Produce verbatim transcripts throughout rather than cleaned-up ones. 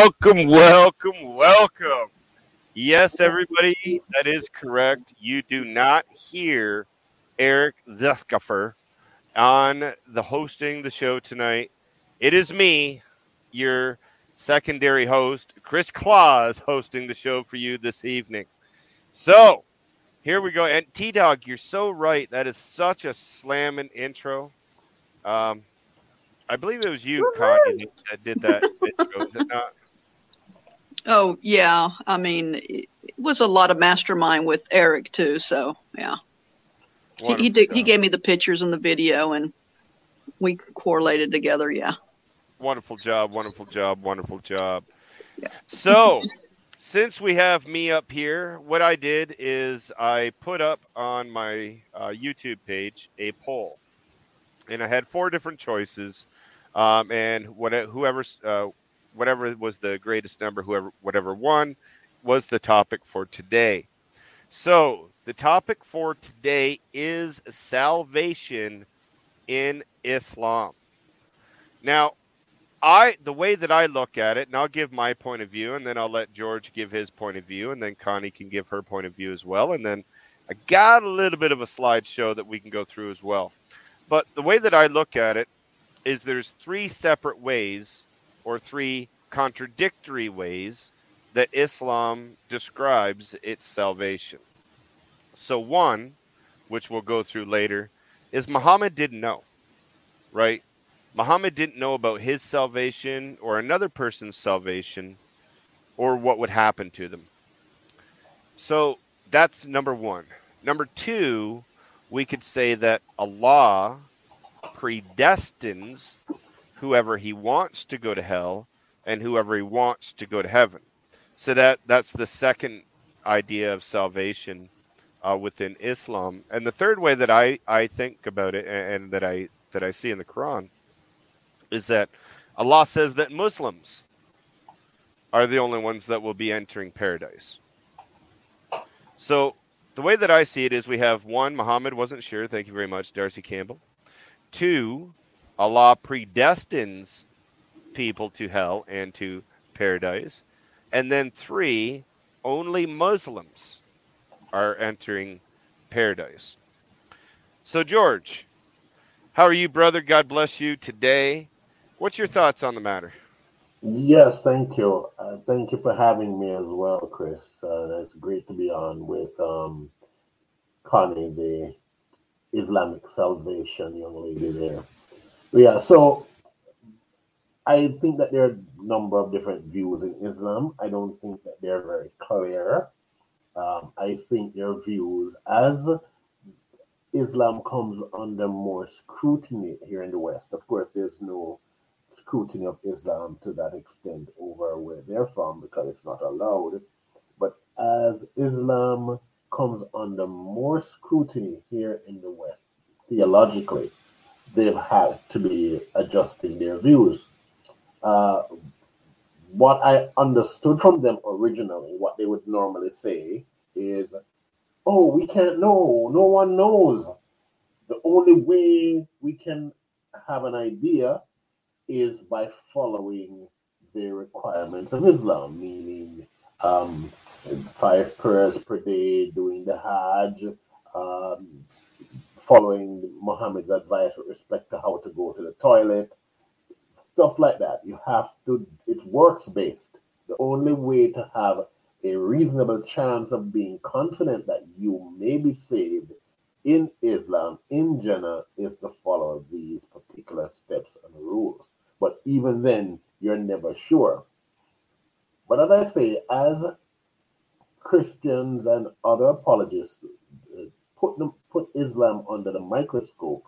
welcome, welcome, welcome. Yes, everybody, that is correct. You do not hear Eric Zuskaffer on the hosting the show tonight. It is me, your secondary host, Chris Claus, hosting the show for you this evening. So here we go. And T Dog, you're so right. That is such a slamming intro. Um, I believe it was you, Connie, that, that did that intro. Is it not? Oh yeah, I mean, it was a lot of mastermind with Eric too. So yeah, he he, did, he gave me the pictures and the video, and we correlated together. Yeah. Wonderful job, wonderful job, wonderful job. Yeah. So, since we have me up here, what I did is I put up on my uh, YouTube page a poll, and I had four different choices, um, and whatever, whoever, uh, whatever was the greatest number, whoever, whatever won, was the topic for today. So, the topic for today is salvation in Islam. Now, I the way that I look at it, and I'll give my point of view, and then I'll let George give his point of view, and then Connie can give her point of view as well, and then I got a little bit of a slideshow that we can go through as well. But the way that I look at it is there's three separate ways or three contradictory ways that Islam describes its salvation. So one, which we'll go through later, is Muhammad didn't know, right? Muhammad didn't know about his salvation or another person's salvation or what would happen to them. So that's number one. Number two, we could say that Allah predestines whoever he wants to go to hell and whoever he wants to go to heaven. So that that's the second idea of salvation uh, within Islam. And the third way that I, I think about it and, and that I that I see in the Quran is that Allah says that Muslims are the only ones that will be entering paradise. So the way that I see it is we have one, Muhammad wasn't sure. Thank you very much, Darcy Campbell. Two, Allah predestines people to hell and to paradise. And then three, only Muslims are entering paradise. So, George, how are you, brother? God bless you today. What's your thoughts on the matter? Yes, thank you. Uh, thank you for having me as well, Chris. Uh, it's great to be on with um, Connie, the Islamic Salvation young lady there. Yeah, so I think that there are a number of different views in Islam. I don't think that they're very clear. Um, I think their views, as Islam comes under more scrutiny here in the West, of course, there's no scrutiny of Islam to that extent over where they're from because it's not allowed. But as Islam comes under more scrutiny here in the West, theologically, they've had to be adjusting their views. Uh, what I understood from them originally, what they would normally say is, oh, we can't know. No one knows. The only way we can have an idea is by following the requirements of Islam, meaning um, five prayers per day, doing the Hajj, um, following Muhammad's advice with respect to how to go to the toilet, stuff like that. You have to, it's works based. The only way to have a reasonable chance of being confident that you may be saved in Islam, in Jannah, is to follow these particular steps and rules. But even then, you're never sure. But as I say, as Christians and other apologists uh, put them, put Islam under the microscope,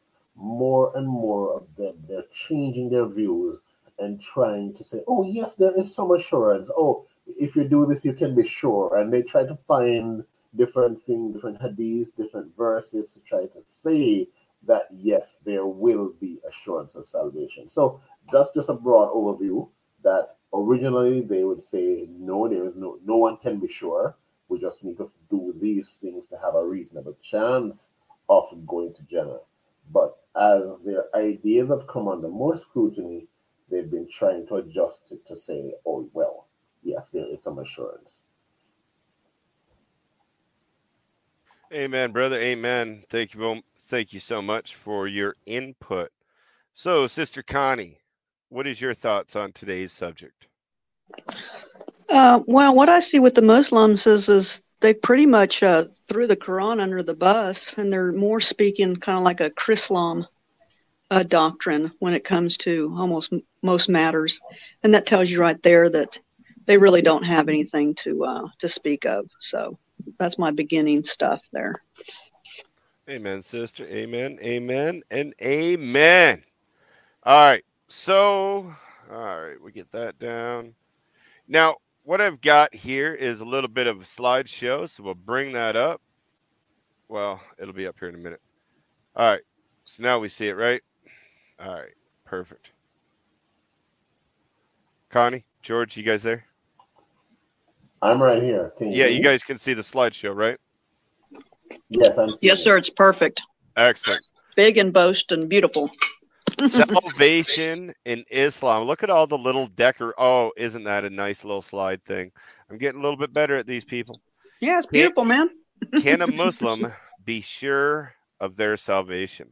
more and more of them, they're changing their views and trying to say, oh, yes, there is some assurance. Oh, if you do this, you can be sure. And they try to find different things, different hadiths, different verses to try to say that, yes, there will be assurance of salvation. So that's just a broad overview that originally they would say, no, there is no, no one can be sure. We just need to do these things to have a reasonable chance of going to Jannah. But as their ideas have come under more scrutiny, they've been trying to adjust it to say, oh, well, yes, there is some assurance. Amen, brother. Amen. Thank you. Thank you so much for your input. So, Sister Connie, what is your thoughts on today's subject? Uh, well, what I see with the Muslims is, is they pretty much uh, threw the Quran under the bus, and they're more speaking kind of like a Chrislam uh, doctrine when it comes to almost m- most matters, and that tells you right there that they really don't have anything to uh, to speak of. So that's my beginning stuff there. Amen, sister. Amen. Amen. And amen. All right. So, all right, we get that down. Now, what I've got here is a little bit of a slideshow, so we'll bring that up. Well, it'll be up here in a minute. All right. So now we see it, right? All right. Perfect. Connie, George, you guys there? I'm right here. Can you yeah, hear you me? guys can see the slideshow, right? Yes, I'm seeing Yes, it. sir. It's perfect. Excellent. Big and boast and beautiful. Salvation in Islam. Look at all the little decor. Oh, isn't that a nice little slide thing? I'm getting a little bit better at these people. Yeah, it's beautiful, man. Can a Muslim be sure of their salvation?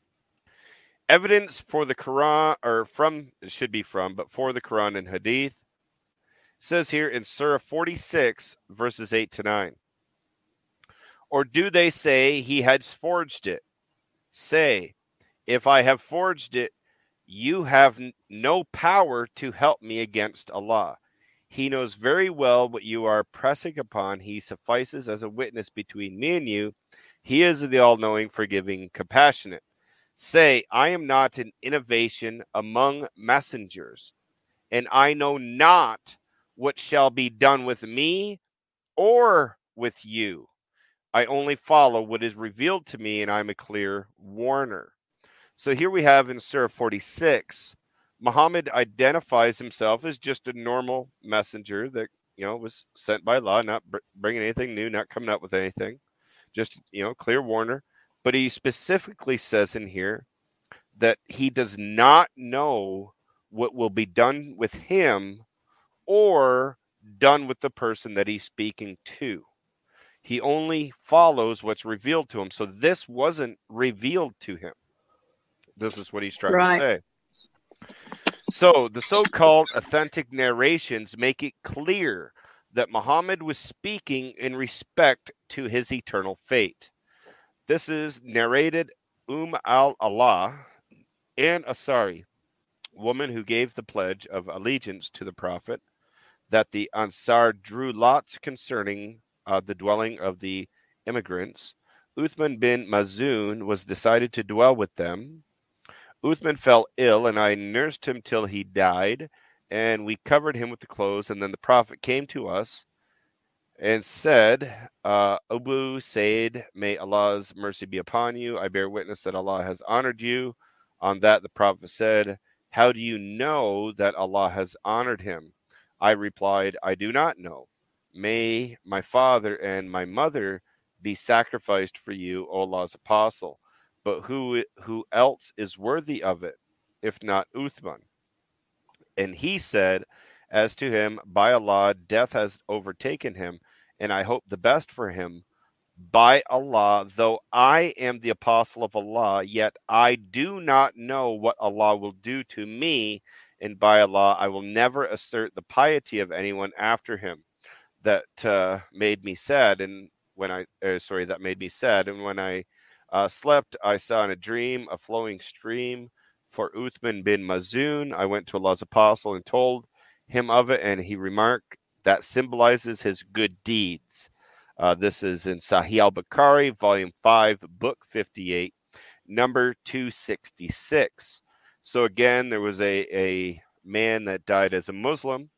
Evidence for the Quran, or from, it should be from, but for the Quran and Hadith, says here in Surah forty-six, verses eight to nine. Or do they say he has forged it? Say, if I have forged it, you have n- no power to help me against Allah. He knows very well what you are pressing upon. He suffices as a witness between me and you. He is the all-knowing, forgiving, compassionate. Say, I am not an innovation among messengers, and I know not what shall be done with me or with you. I only follow what is revealed to me, and I'm a clear warner. So here we have in Surah forty-six, Muhammad identifies himself as just a normal messenger that, you know, was sent by Allah, not br- bringing anything new, not coming up with anything, just, you know, clear warner. But he specifically says in here that he does not know what will be done with him or done with the person that he's speaking to. He only follows what's revealed to him. So this wasn't revealed to him. This is what he's trying Right. to say. So the so-called authentic narrations make it clear that Muhammad was speaking in respect to his eternal fate. This is narrated Umm al-Allah, an Ansari, woman who gave the pledge of allegiance to the Prophet, that the Ansar drew lots concerning uh, the dwelling of the immigrants. Uthman bin Mazun was decided to dwell with them. Uthman fell ill, and I nursed him till he died, and we covered him with the clothes. And then the Prophet came to us and said, uh, Abu Said, may Allah's mercy be upon you. I bear witness that Allah has honored you. On that the Prophet said, how do you know that Allah has honored him? I replied, I do not know. May my father and my mother be sacrificed for you, O Allah's apostle. But who who else is worthy of it, if not Uthman? And he said, as to him, by Allah, death has overtaken him, and I hope the best for him. By Allah, though I am the apostle of Allah, yet I do not know what Allah will do to me, and by Allah, I will never assert the piety of anyone after him. That uh, made me sad, and when I, uh, sorry, that made me sad, and when I uh, slept, I saw in a dream a flowing stream for Uthman bin Mazun. I went to Allah's apostle and told him of it, and he remarked, that symbolizes his good deeds. Uh, this is in Sahih al-Bukhari, volume five, book fifty-eight, number two sixty-six. So again, there was a, a man that died as a Muslim.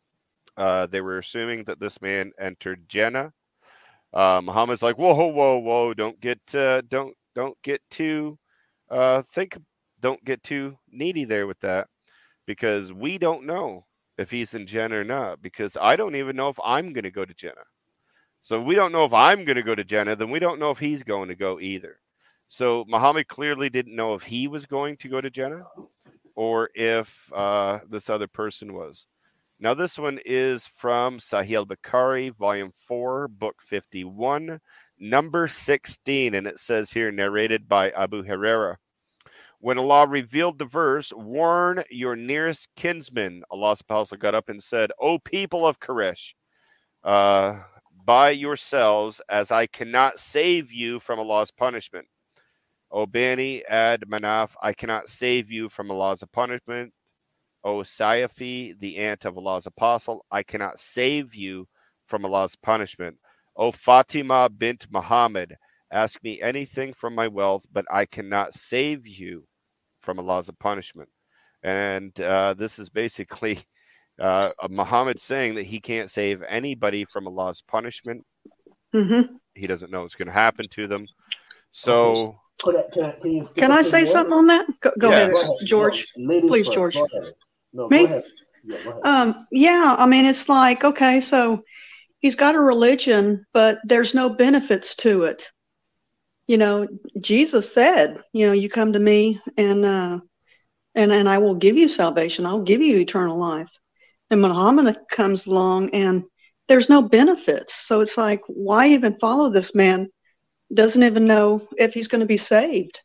Uh, they were assuming that this man entered Jannah. Uh, Muhammad's like, whoa, whoa, whoa! Don't get, uh, don't, don't get too, uh, think, don't get too needy there with that, because we don't know if he's in Jannah or not. Because I don't even know if I'm going to go to Jannah. So we don't know if I'm going to go to Jannah. Then we don't know if he's going to go either. So Muhammad clearly didn't know if he was going to go to Jannah. or if uh, this other person was. Now, this one is from Sahih al-Bukhari, volume four, book fifty-one, number sixteen, and it says here, narrated by Abu Huraira. When Allah revealed the verse, warn your nearest kinsman, Allah's apostle got up and said, O people of Quraysh, uh, by yourselves, as I cannot save you from Allah's punishment. O Bani Ad Manaf, I cannot save you from Allah's punishment. O Saifi, the aunt of Allah's apostle, I cannot save you from Allah's punishment. O Fatima bint Muhammad, ask me anything from my wealth, but I cannot save you from Allah's punishment. And uh, this is basically uh, Muhammad saying that he can't save anybody from Allah's punishment. Mm-hmm. He doesn't know what's going to happen to them. So, Can I, can I, can you can I say more? something on that? Go, go Yeah. ahead, Go ahead. George. No, ladies Please, first. George. Go ahead. No, Me? go ahead. Yeah, go ahead. Um, yeah, I mean, it's like, okay, so he's got a religion, but there's no benefits to it. You know, Jesus said, you know, you come to me and uh, and and I will give you salvation. I'll give you eternal life. And Muhammad comes along and there's no benefits. So it's like, why even follow this man? Doesn't even know if he's going to be saved.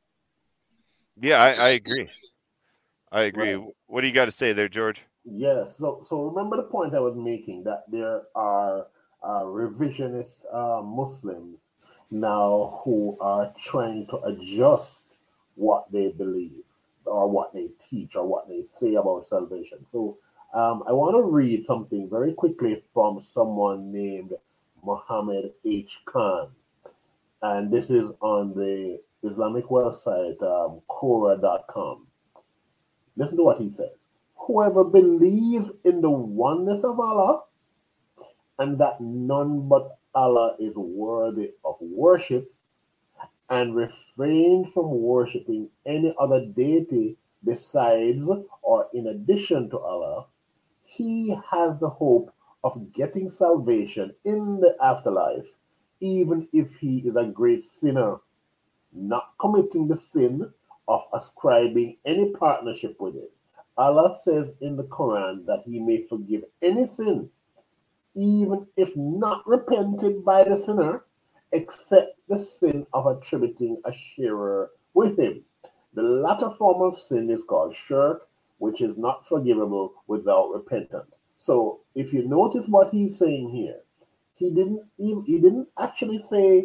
yeah, I, I agree. I agree. Right. What do you got to say there, George? Yes. So, so remember the point I was making that there are uh, revisionist uh, Muslims now who are trying to adjust what they believe or what they teach or what they say about salvation. So, um, I want to read something very quickly from someone named Muhammad H. Khan, and this is on the Islamic website um, Quora dot com. Listen to what he says. Whoever believes in the oneness of Allah and that none but Allah is worthy of worship and refrains from worshiping any other deity besides or in addition to Allah, he has the hope of getting salvation in the afterlife, even if he is a great sinner, not committing the sin of ascribing any partnership with it. Allah says in the Quran that he may forgive any sin, even if not repented by the sinner, except the sin of attributing a sharer with him. The latter form of sin is called shirk, which is not forgivable without repentance. So if you notice what he's saying here, he didn't even, he didn't actually say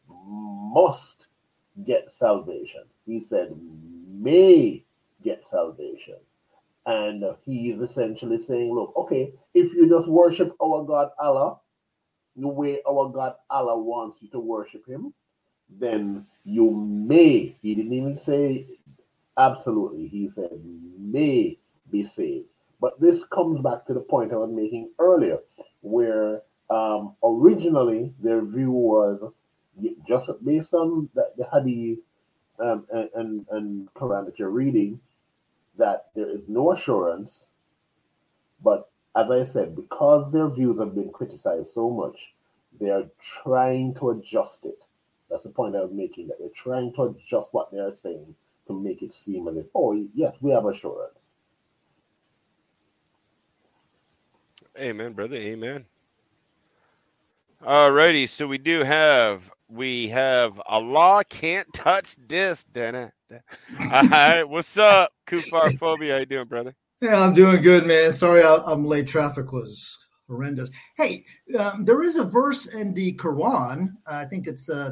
must get salvation. He said may get salvation. And he is essentially saying, look, okay, if you just worship our God Allah, the way our God Allah wants you to worship him, then you may, he didn't even say absolutely, he said may be saved. But this comes back to the point I was making earlier, where um, originally their view was just based on the, the hadith um, and, and, and Quran that you're reading, that there is no assurance. But as I said, because their views have been criticized so much, they are trying to adjust it. That's the point I was making, that they're trying to adjust what they are saying to make it seem as if, oh, yes, we have assurance. Amen, brother. Amen. All righty. So we do have, we have Allah can't touch this. All right. What's up, Kufar Phobia? How you doing, brother? Yeah, I'm doing good, man. Sorry I'm late. Traffic was horrendous. Hey, um, there is a verse in the Quran, I think it's uh,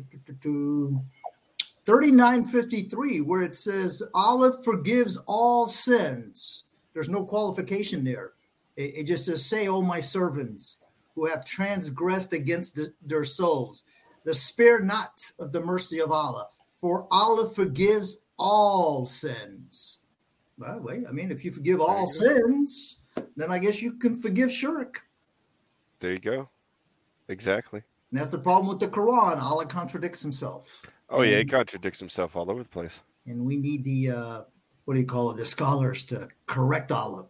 thirty-nine fifty-three, where it says, Allah forgives all sins. There's no qualification there. It, it just says, say, oh, my servants who have transgressed against the, their souls, the spare not of the mercy of Allah, for Allah forgives all sins. Well, wait, I mean, if you forgive all sins, then I guess you can forgive shirk. There you go. Exactly. And that's the problem with the Quran. Allah contradicts himself. Oh, yeah, he contradicts himself all over the place. And we need the, uh, what do you call it, the scholars to correct Allah.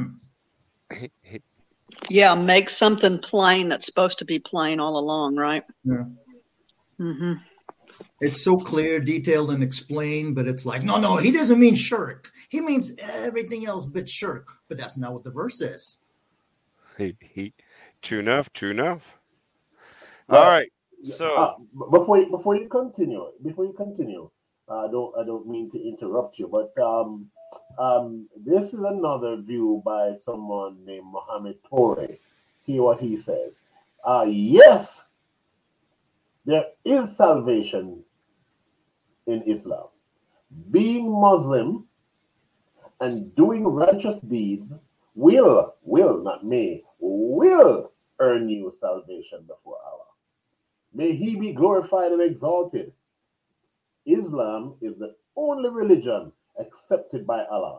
Yeah, make something plain that's supposed to be plain all along, right? Yeah. Mm-hmm. It's so clear, detailed, and explained, but it's like, no, no, he doesn't mean shirk. He means everything else but shirk. But that's not what the verse says. He, he, true enough, true enough. Well, All right. So uh, before you, before you continue, before you continue, uh, I don't I don't mean to interrupt you, but um, um, this is another view by someone named Mohammed Torre. Hear what he says. Uh, yes, there is salvation in Islam. Being Muslim and doing righteous deeds will, will, not may, will earn you salvation before Allah. May He be glorified and exalted. Islam is the only religion accepted by Allah,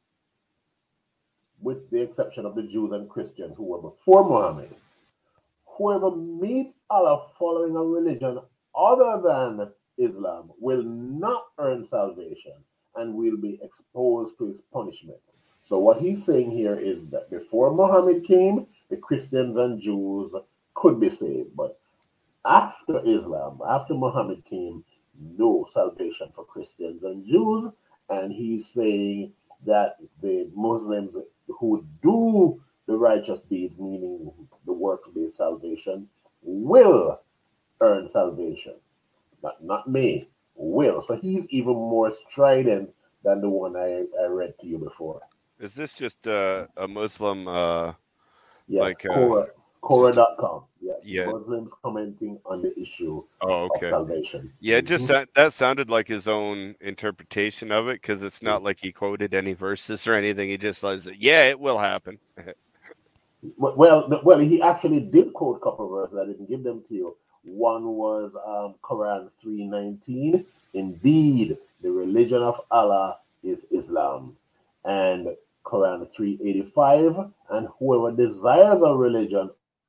with the exception of the Jews and Christians who were before Muhammad. Whoever meets Allah following a religion other than Islam will not earn salvation and will be exposed to his punishment. So what he's saying here is that before Muhammad came, the Christians and Jews could be saved, but after Islam, after Muhammad came, no salvation for Christians and Jews. And he's saying that the Muslims who do the righteous deeds, meaning the works-based salvation, will earn salvation. Not, not may, will. So he's even more strident than the one I, I read to you before. is this just uh, a Muslim uh, Yes, like uh, Quora, Quora dot com. Yeah, Yeah. Muslims commenting on the issue oh, of okay. salvation. Yeah, it just that, that sounded like his own interpretation of it, because it's not like he quoted any verses or anything. He just says, "Yeah, it will happen." Well, well, well, he actually did quote a couple of verses. I didn't give them to you. One was um, Quran three nineteen. Indeed, the religion of Allah is Islam. And Quran three eighty-five. And whoever desires a religion.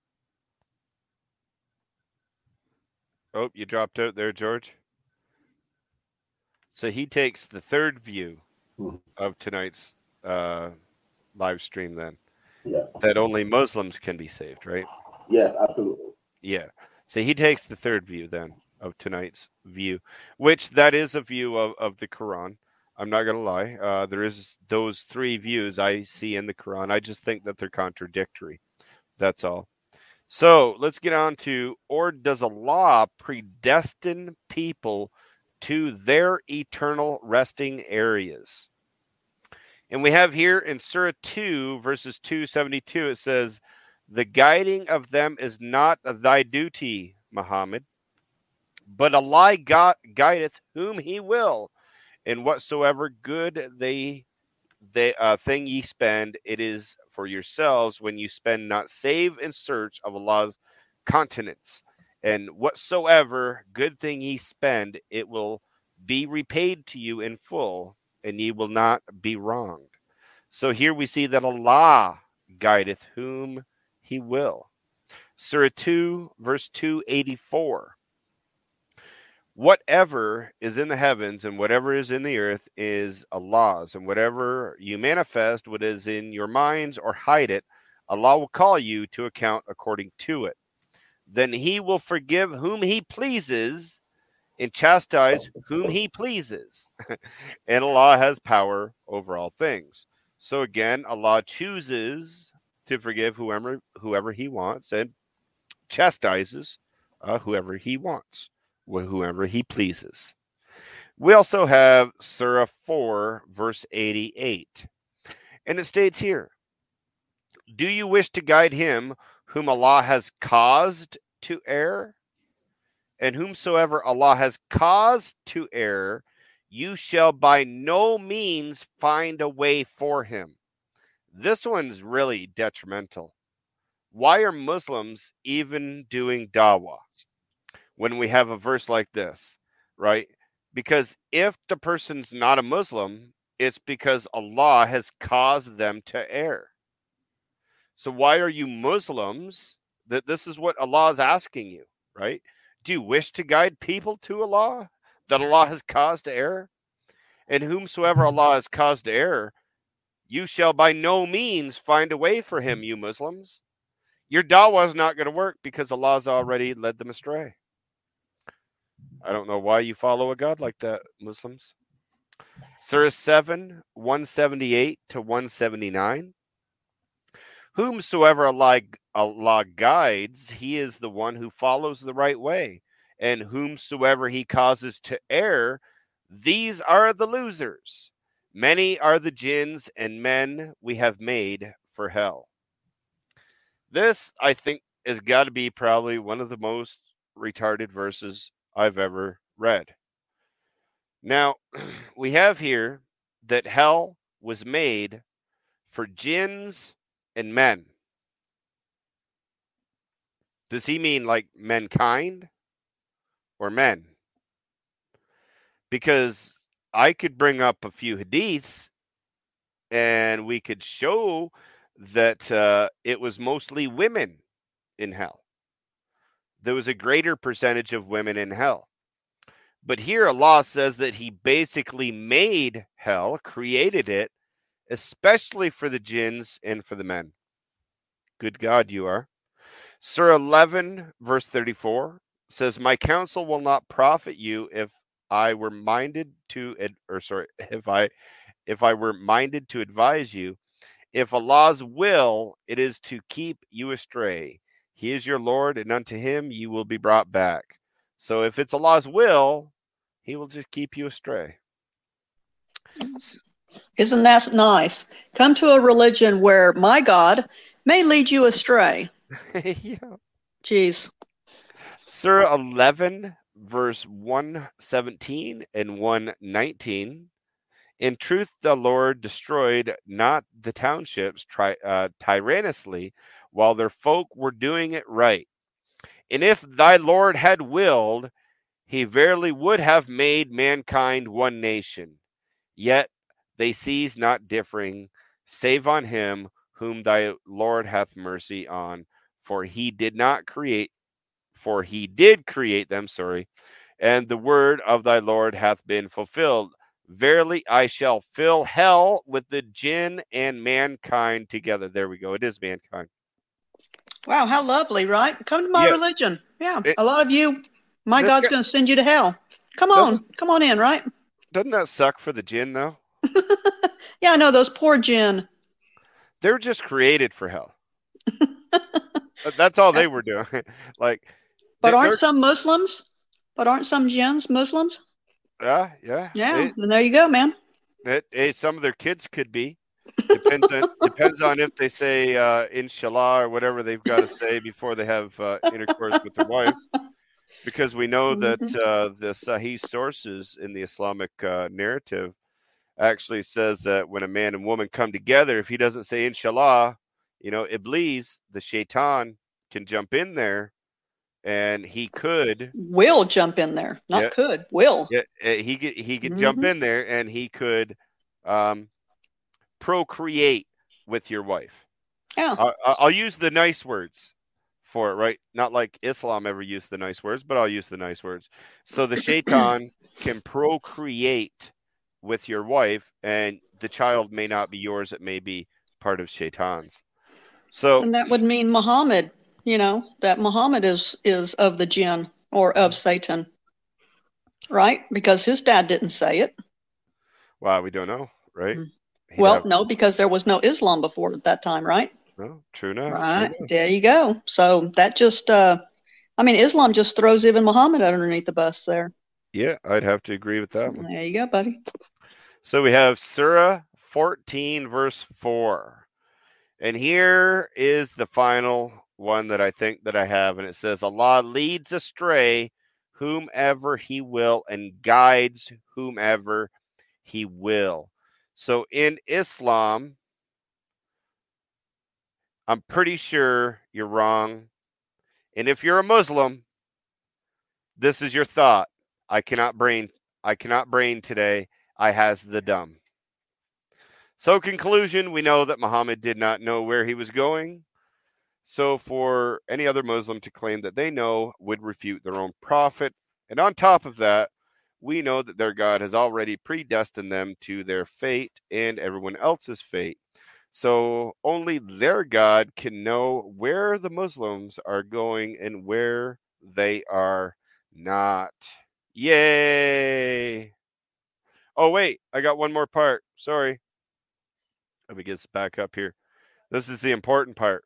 Oh, you dropped out there, George. So he takes the third view Mhm. of tonight's uh, live stream then, Yeah. that only Muslims can be saved, right? Yes, absolutely. Yeah. So he takes the third view then of tonight's view, which that is a view of, of the Quran. I'm not going to lie. Uh, there is those three views I see in the Quran. I just think that they're contradictory. That's all. So let's get on to, or does Allah predestine people to their eternal resting areas? And we have here in Surah two, verses two seventy-two, it says, the guiding of them is not thy duty, Muhammad, but Allah God guideth whom he will, and whatsoever good they they uh, thing ye spend, it is for yourselves when you spend not save in search of Allah's countenance. And whatsoever good thing ye spend, it will be repaid to you in full, and ye will not be wronged. So here we see that Allah guideth whom he will. Surah two, verse two eighty-four. Whatever is in the heavens and whatever is in the earth is Allah's, and whatever you manifest, what is in your minds or hide it, Allah will call you to account according to it. Then he will forgive whom he pleases and chastise whom he pleases. And Allah has power over all things. So again, Allah chooses to forgive whoever whoever he wants and chastises uh, whoever he wants, whoever he pleases. We also have Surah four, verse eighty-eight. And it states here, do you wish to guide him whom Allah has caused to err? And whomsoever Allah has caused to err, you shall by no means find a way for him. This one's really detrimental. Why are Muslims even doing dawah when we have a verse like this, right? Because if the person's not a Muslim, it's because Allah has caused them to err. So why are you Muslims? That this is what Allah is asking you, right? Do you wish to guide people to Allah that Allah has caused to err? And whomsoever Allah has caused to err, you shall by no means find a way for him, you Muslims. Your dawah is not going to work because Allah has already led them astray. I don't know why you follow a God like that, Muslims. Surah seven, one seventy-eight to one seventy-nine. Whomsoever Allah, Allah guides, he is the one who follows the right way. And whomsoever he causes to err, these are the losers. Many are the jinns and men we have made for hell. This, I think, has got to be probably one of the most retarded verses I've ever read. Now, we have here that hell was made for jinns and men. Does he mean like mankind or men? Because I could bring up a few hadiths and we could show that uh, it was mostly women in hell. There was a greater percentage of women in hell. But here Allah says that he basically made hell, created it, especially for the jinns and for the men. Good God, you are. Surah eleven, verse thirty-four says, my counsel will not profit you if I were minded to, or sorry, if I, if I were minded to advise you. If Allah's will, it is to keep you astray. He is your Lord, and unto him you will be brought back. So if it's Allah's will, he will just keep you astray. Isn't that nice? Come to a religion where my God may lead you astray. Yeah. Jeez. Surah eleven, verse one seventeen and one nineteen. In truth, the Lord destroyed not the townships tri- uh, tyrannously, while their folk were doing it right. And if thy Lord had willed, he verily would have made mankind one nation. Yet they cease not differing, save on him whom thy Lord hath mercy on. For he did not create, for he did create them, sorry, and the word of thy Lord hath been fulfilled. Verily, I shall fill hell with the jinn and mankind together. There we go. It is mankind. Wow, how lovely, right? Come to my Yeah. religion. Yeah, It- a lot of you, my This God's guy- going to send you to hell. Come on, Doesn't- come on in, right? Doesn't that suck for the jinn, though? Yeah, I know, those poor jinn. They're just created for hell. That's all they were doing. Like, But they- aren't they're- some Muslims? But aren't some jinns Muslims? yeah, yeah. Yeah, It- then there you go, man. it- eh, some of their kids could be. Depends on depends on if they say uh, inshallah or whatever they've got to say before they have uh, intercourse with their wife. Because we know that uh, the Sahih sources in the Islamic uh, narrative actually says that when a man and woman come together, if he doesn't say inshallah, you know, Iblis, the shaitan, can jump in there, and he could Will jump in there, not Yeah. could. Will. yeah, eh, he could he could jump Mhm. in there and he could um, procreate with your wife. Yeah. I, I- I'll use the nice words for it, right? Not like Islam ever used the nice words, but I'll use the nice words. So the shaitan can procreate with your wife, and the child may not be yours. It may be part of shaitan's. So And that would mean Muhammad, you know, that Muhammad is is of the jinn or of Satan. Right? Because his dad didn't say it. wow, we don't know, right? Mm. He'd Well, have- no, because there was no Islam before at that time, right? no, true enough. true Right. enough. There you go. So that just uh I mean, Islam just throws even Muhammad underneath the bus there. Yeah, I'd have to agree with that one. There you go, buddy. So we have Surah fourteen, verse four. And here is the final one that I think that I have. And it says, Allah leads astray whomever he will and guides whomever he will. So in Islam, I'm pretty sure you're wrong. And if you're a Muslim, this is your thought. I cannot brain, I cannot brain today. I has the dumb. So conclusion, we know that Muhammad did not know where he was going. So for any other Muslim to claim that they know would refute their own prophet. And on top of that, we know that their God has already predestined them to their fate and everyone else's fate. So only their God can know where the Muslims are going and where they are not. Yay! Oh, wait. I got one more part. Sorry. Let me get this back up here. This is the important part.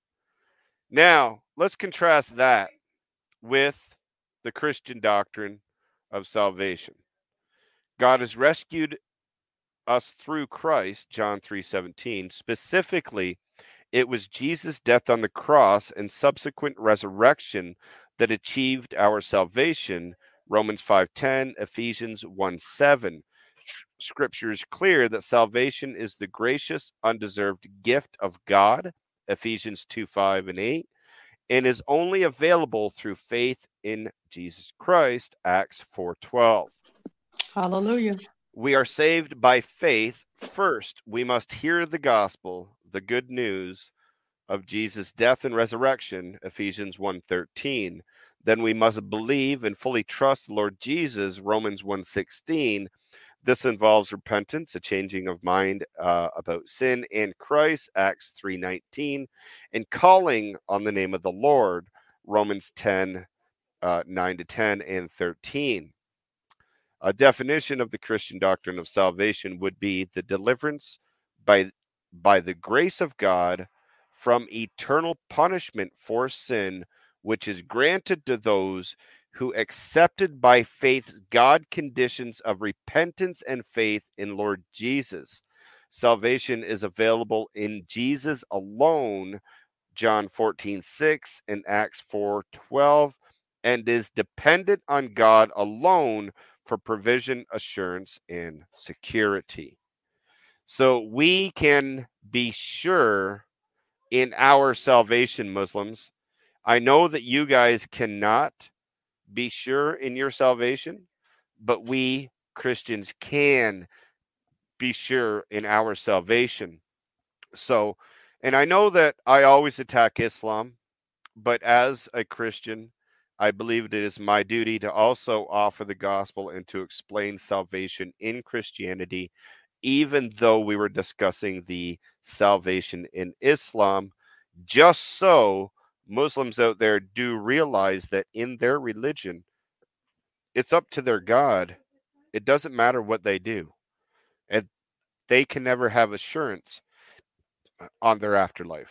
Now, let's contrast that with the Christian doctrine of salvation. God has rescued us through Christ, John three seventeen. Specifically, it was Jesus' death on the cross and subsequent resurrection that achieved our salvation, Romans five ten, Ephesians one seven. Scripture is clear that salvation is the gracious, undeserved gift of God, Ephesians two five and eight, and is only available through faith in Jesus Christ, Acts four twelve. Hallelujah. We are saved by faith. First, we must hear the gospel, the good news of Jesus' death and resurrection, Ephesians one thirteen. Then we must believe and fully trust the Lord Jesus, Romans one sixteen. This involves repentance, a changing of mind uh, about sin and Christ, Acts three nineteen, and calling on the name of the Lord, Romans ten, uh, nine to ten and thirteen. A definition of the Christian doctrine of salvation would be the deliverance by, by the grace of God from eternal punishment for sin, which is granted to those who accepted by faith God conditions of repentance and faith in Lord Jesus. Salvation is available in Jesus alone, John fourteen six and Acts four twelve, and is dependent on God alone for provision, assurance, and security. So we can be sure in our salvation, Muslims. I know that you guys cannot be sure in your salvation, but we Christians can be sure in our salvation. So, and I know that I always attack Islam, but as a Christian, I believe it is my duty to also offer the gospel and to explain salvation in Christianity, even though we were discussing the salvation in Islam, just so Muslims out there do realize that in their religion, it's up to their God. It doesn't matter what they do. And they can never have assurance on their afterlife.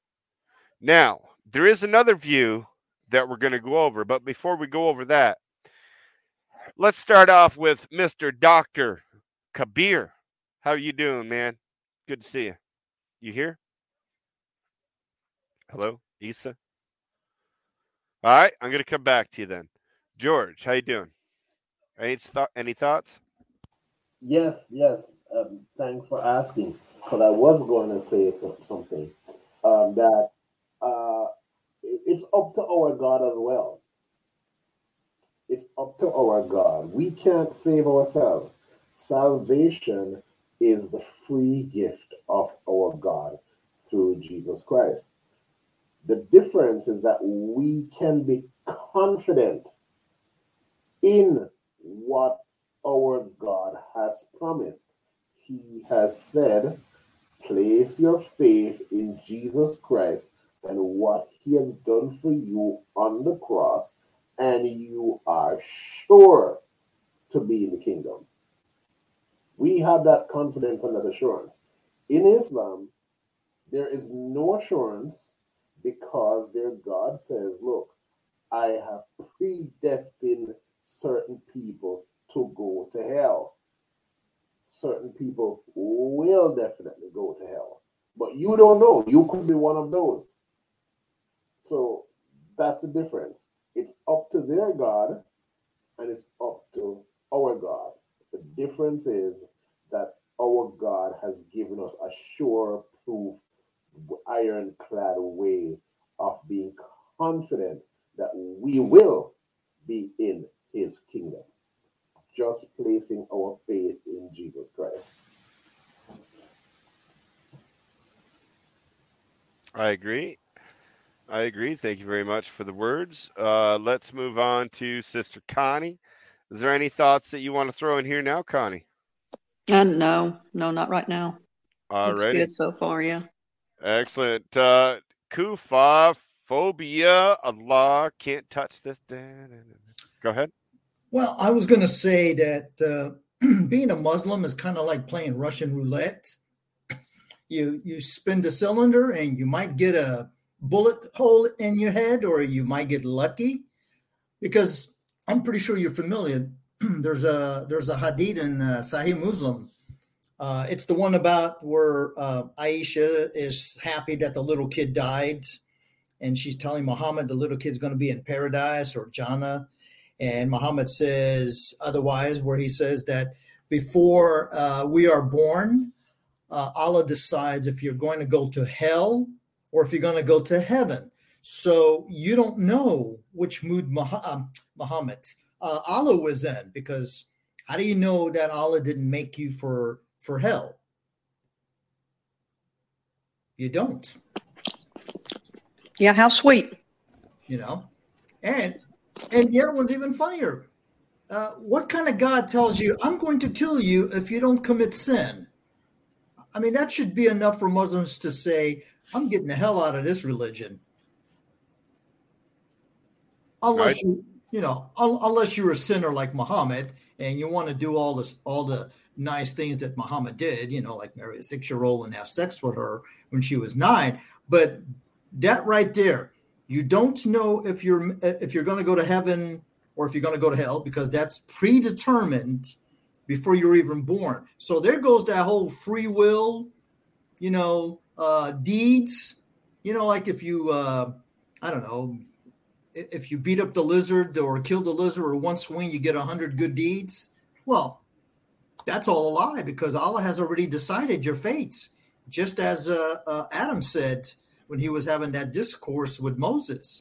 Now, there is another view that we're going to go over, but before we go over that, let's start off with Mister Doctor Kabir. How are you doing, man? Good to see you. You here? Hello, Isa? All right, I'm going to come back to you then. George, how you doing? Any, th- any thoughts? Yes, yes. Um, thanks for asking. Because I was going to say something um, that uh, it's up to our God as well. It's up to our God. We can't save ourselves. Salvation is the free gift of our God through Jesus Christ. The difference is that we can be confident in what our God has promised. He has said, place your faith in Jesus Christ and what he has done for you on the cross, and you are sure to be in the kingdom. We have that confidence and that assurance. In Islam, there is no assurance because their God says, look, I have predestined certain people to go to hell. Certain people will definitely go to hell. But you don't know. You could be one of those. So that's the difference. It's up to their God and it's up to our God. The difference is that our God has given us a sure proof, ironclad way of being confident that we will be in his kingdom. Just placing our faith in Jesus Christ. I agree. I agree. Thank you very much for the words. Uh, let's move on to Sister Connie. Is there any thoughts that you want to throw in here now, Connie? Uh, no, no, not right now. All It's right. good so far, yeah. Excellent. Uh, Kufa phobia. Allah can't touch this. Go ahead. Well, I was going to say that uh, being a Muslim is kind of like playing Russian roulette. You you spin the cylinder and you might get a bullet hole in your head, or you might get lucky. Because I'm pretty sure you're familiar. there's a there's a hadith in uh, Sahih Muslim. Uh, it's the one about where uh, Aisha is happy that the little kid died, and she's telling Muhammad the little kid's going to be in paradise or Jannah, and Muhammad says otherwise, where he says that before uh, we are born, uh, Allah decides if you're going to go to hell or if you're going to go to heaven. So you don't know which mood Muhammad, uh, Allah was in, because how do you know that Allah didn't make you for, for hell? You don't. Yeah, how sweet. You know, and and the other one's even funnier. Uh, what kind of God tells you, I'm going to kill you if you don't commit sin? I mean, that should be enough for Muslims to say, I'm getting the hell out of this religion. Unless right. you, you know, un- unless you're a sinner like Muhammad and you want to do all this, all the nice things that Muhammad did, you know, like marry a six-year-old and have sex with her when she was nine. But that right there, you don't know if you're if you're going to go to heaven or if you're going to go to hell, because that's predetermined before you're even born. So there goes that whole free will, you know, uh, deeds. You know, like if you, uh, I don't know. If you beat up the lizard or kill the lizard or one swing, you get a hundred good deeds. Well, that's all a lie, because Allah has already decided your fate. Just as uh, uh, Adam said when he was having that discourse with Moses.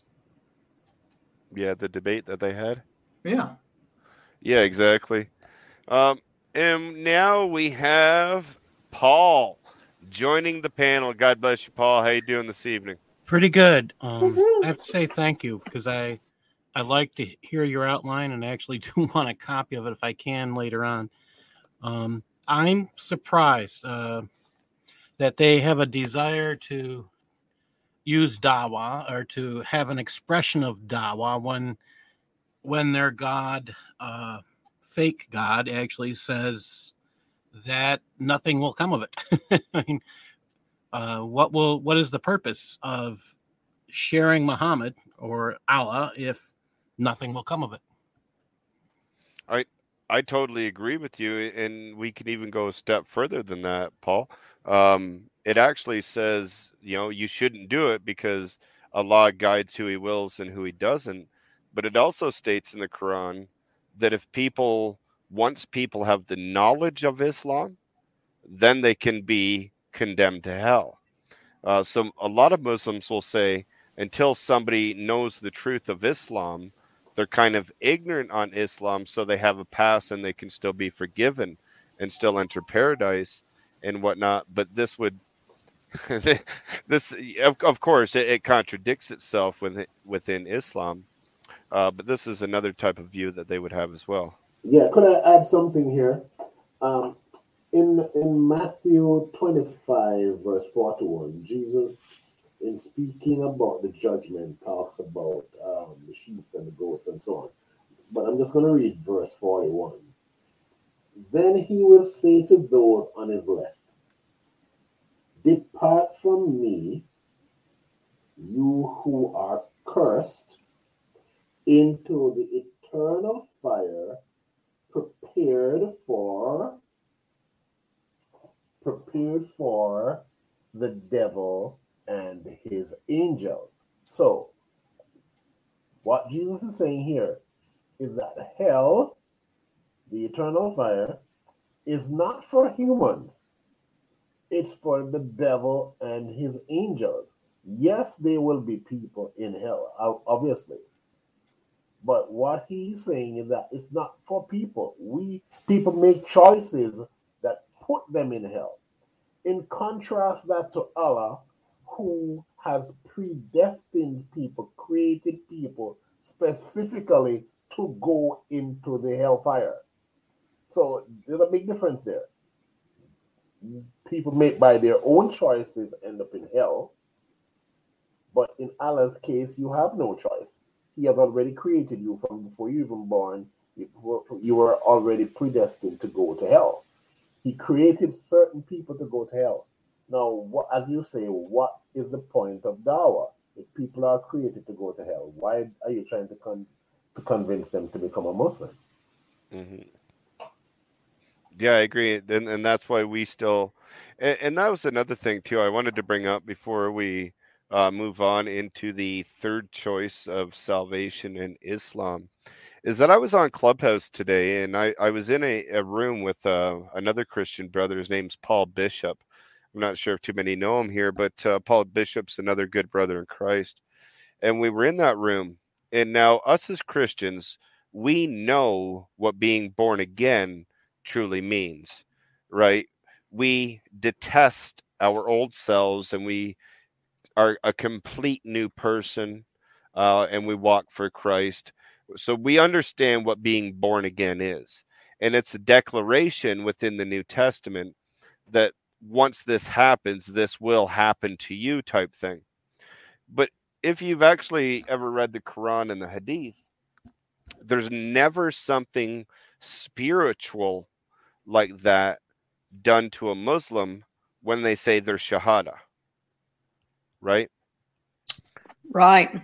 Yeah, the debate that they had. Yeah. Yeah, exactly. Um, and now we have Paul joining the panel. God bless you, Paul. How you doing this evening? Pretty good. Um, I have to say thank you, because I I like to hear your outline, and I actually do want a copy of it if I can later on. Um, I'm surprised uh, that they have a desire to use dawah or to have an expression of dawah when when their God, uh, fake God, actually says that nothing will come of it. I mean, Uh, what will what is the purpose of sharing Muhammad or Allah if nothing will come of it? I I totally agree with you, and we can even go a step further than that, Paul. Um, it actually says, you know, you shouldn't do it because Allah guides who He wills and who He doesn't. But it also states in the Quran that if people, once people have the knowledge of Islam, then they can be condemned to hell. Uh, so a lot of Muslims will say until somebody knows the truth of Islam, they're kind of ignorant on Islam, so they have a pass and they can still be forgiven and still enter paradise and whatnot. But this would, this of, of course, it, it contradicts itself within, within Islam. Uh, but this is another type of view that they would have as well. Yeah, could I add something here? Um, In in Matthew twenty-five, verse forty-one, Jesus, in speaking about the judgment, talks about um, the sheep and the goats and so on. But I'm just going to read verse forty-one. Then he will say to those on his left, depart from me, you who are cursed, into the eternal fire prepared for prepared for the devil and his angels. So, what Jesus is saying here is that hell, the eternal fire, is not for humans. It's for the devil and his angels. Yes, there will be people in hell, obviously. But what he's saying is that it's not for people. We people make choices that put them in hell. In contrast that to Allah, who has predestined people, created people specifically to go into the hellfire. So there's a big difference there. People make by their own choices end up in hell. But in Allah's case, you have no choice. He has already created you from before you even born, You were, you were already predestined to go to hell. He created certain people to go to hell. Now, what, as you say, what is the point of dawah? If people are created to go to hell, why are you trying to con- to convince them to become a Muslim? Mm-hmm. Yeah, I agree, and and that's why we still, and, and that was another thing too. I wanted to bring up before we uh, move on into the third choice of salvation in Islam, is that I was on Clubhouse today, and I I was in a, a room with uh, another Christian brother. His name's Paul Bishop. I'm not sure if too many know him here, but uh, Paul Bishop's another good brother in Christ. And we were in that room. And now, us as Christians, we know what being born again truly means, right? We detest our old selves and we are a complete new person uh, and we walk for Christ. So we understand what being born again is. And it's a declaration within the New Testament that once this happens, this will happen to you type thing. But if you've actually ever read the Quran and the Hadith, there's never something spiritual like that done to a Muslim when they say their Shahada. Right? Right.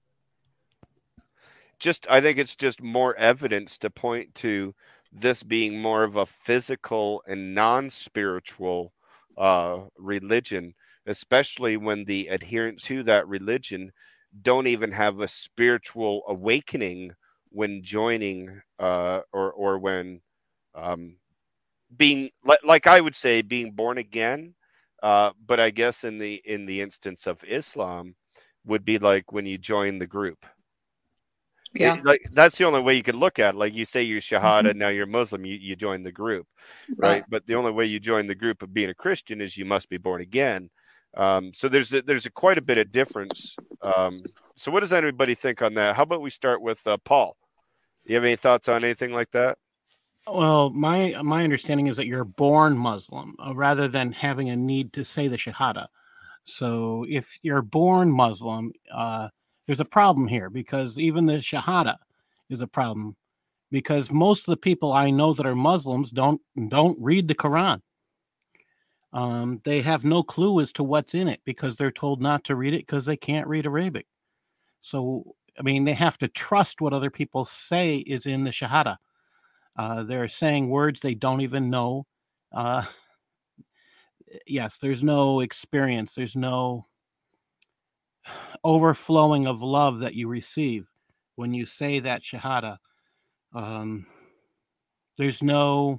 Just, I think it's just more evidence to point to this being more of a physical and non-spiritual uh, religion, especially when the adherents to that religion don't even have a spiritual awakening when joining uh, or or when um, being like I would say being born again. Uh, but I guess in the in the instance of Islam would be like when you join the group. Yeah. It, like that's the only way you could look at it. Like you say you're Shahada, Mm-hmm. now you're Muslim, you, you join the group, Right. right? But the only way you join the group of being a Christian is you must be born again. Um, so there's a, there's a quite a bit of difference. Um, so what does anybody think on that? How about we start with uh, Paul? Do you have any thoughts on anything like that? Well, my my understanding is that you're born Muslim uh, rather than having a need to say the Shahada. So if you're born Muslim, uh, there's a problem here because even the Shahada is a problem because most of the people I know that are Muslims don't don't read the Quran. Um, they have no clue as to what's in it because they're told not to read it because they can't read Arabic. So, I mean, they have to trust what other people say is in the Shahada. Uh, they're saying words they don't even know. Uh, yes, there's no experience. There's no overflowing of love that you receive when you say that Shahada. Um, there's no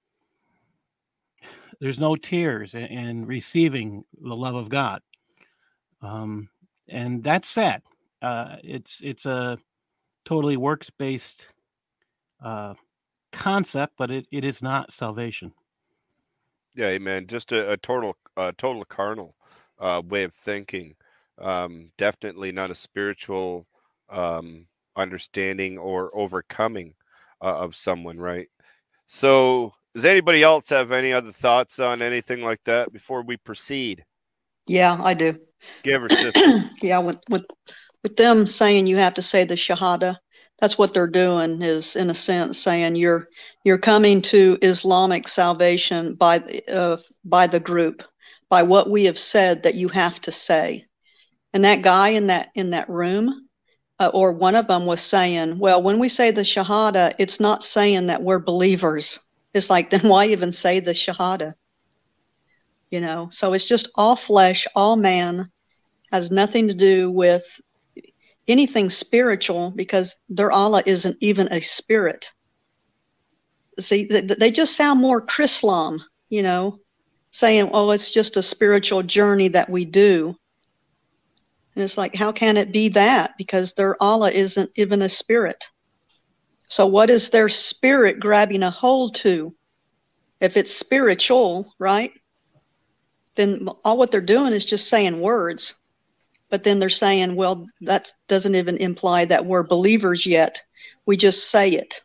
there's no tears in, in receiving the love of God, um, and that's sad. Uh, it's it's a totally works based uh, concept, but it, it is not salvation. Yeah, amen. Just a, a total, uh, total carnal uh, way of thinking. Um, definitely not a spiritual um, understanding or overcoming uh, of someone, right? So, does anybody else have any other thoughts on anything like that before we proceed? Yeah, I do. Give her, sister. Yeah, with with with them saying you have to say the Shahada, that's what they're doing is, in a sense, saying you're you're coming to Islamic salvation by uh, by the group, by what we have said that you have to say. And that guy in that in that room, uh, or one of them was saying, well, when we say the Shahada, it's not saying that we're believers. It's like, then why even say the Shahada? You know, so it's just all flesh, all man, has nothing to do with anything spiritual because their Allah isn't even a spirit. See, they just sound more Chrislam, you know, saying, oh, it's just a spiritual journey that we do. And it's like, how can it be that? Because their Allah isn't even a spirit. So what is their spirit grabbing a hold to? If it's spiritual, right? Then all what they're doing is just saying words. But then they're saying, well, that doesn't even imply that we're believers yet. We just say it.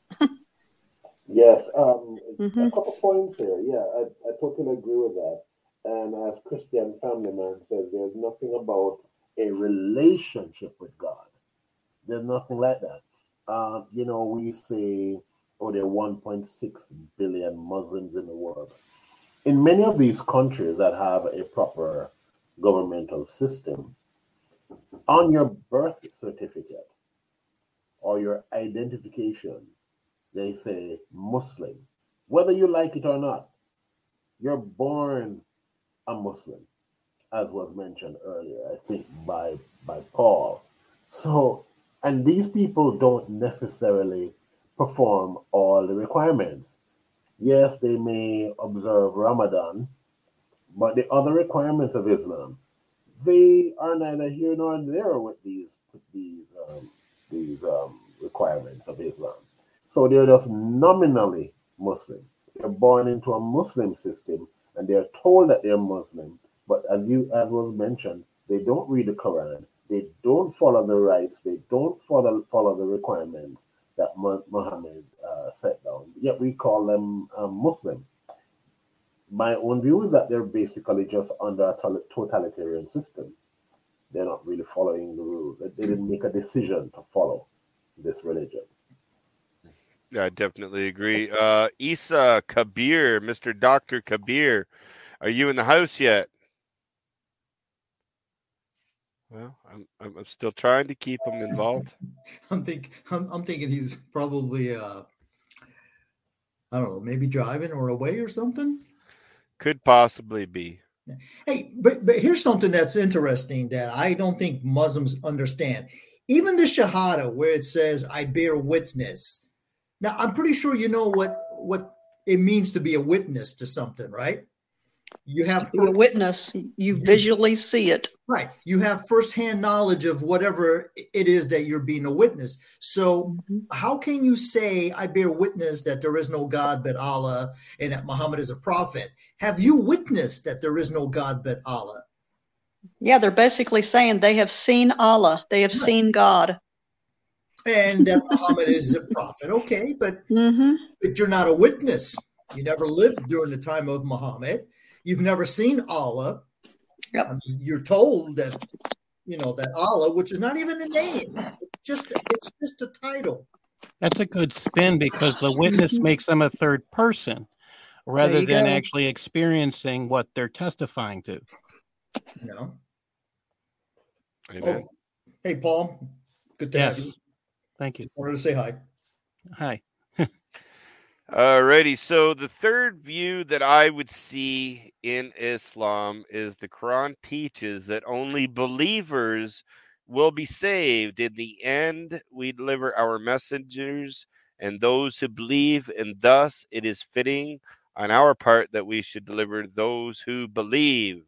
Yes, um, mm-hmm. a couple points here. Yeah, I, I totally agree with that. And as Christian Family Man says, there's nothing about a relationship with God. There's nothing like that. uh, you know, we say, oh, there are one point six billion Muslims in the world. In many of these countries that have a proper governmental system, on your birth certificate or your identification, they say Muslim. Whether you like it or not, you're born a Muslim, as was mentioned earlier, I think by by Paul. So, and these people don't necessarily perform all the requirements. Yes, they may observe Ramadan, but the other requirements of Islam, they are neither here nor there with these with these um, these um, requirements of Islam. So they're just nominally Muslim. They're born into a Muslim system, and they're told that they're Muslim. But as you as was mentioned, they don't read the Quran. They don't follow the rights. They don't follow follow the requirements that Muhammad uh, set down. Yet we call them um, Muslim. My own view is that they're basically just under a totalitarian system. They're not really following the rules. They didn't make a decision to follow this religion. Yeah, I definitely agree. Uh, Isa Kabir, Mister Doctor Kabir, are you in the house yet? Well, I'm I'm still trying to keep him involved. I'm think I'm, I'm thinking he's probably uh, I don't know, maybe driving or away or something. Could possibly be. Hey, but but here's something that's interesting that I don't think Muslims understand. Even the Shahada, where it says "I bear witness." Now, I'm pretty sure you know what what it means to be a witness to something, right? You have to be a witness. You visually see it. Right. You have firsthand knowledge of whatever it is that you're being a witness. So mm-hmm. How can you say, I bear witness that there is no God but Allah and that Muhammad is a prophet? Have you witnessed that there is no God but Allah? Yeah, they're basically saying they have seen Allah. They have right. seen God. And that Muhammad is a prophet. Okay, but, mm-hmm. but you're not a witness. You never lived during the time of Muhammad. You've never seen Allah. Yep. I mean, you're told that, you know, that Allah, which is not even a name, it's just it's just a title. That's a good spin because the witness makes them a third person rather than go. actually experiencing what they're testifying to. No. Amen. Oh, hey, Paul. Good to yes. have you. Thank you. I wanted to say hi. Hi. Alrighty, so the third view that I would see in Islam is the Quran teaches that only believers will be saved. In the end, we deliver our messengers and those who believe, and thus it is fitting on our part that we should deliver those who believe.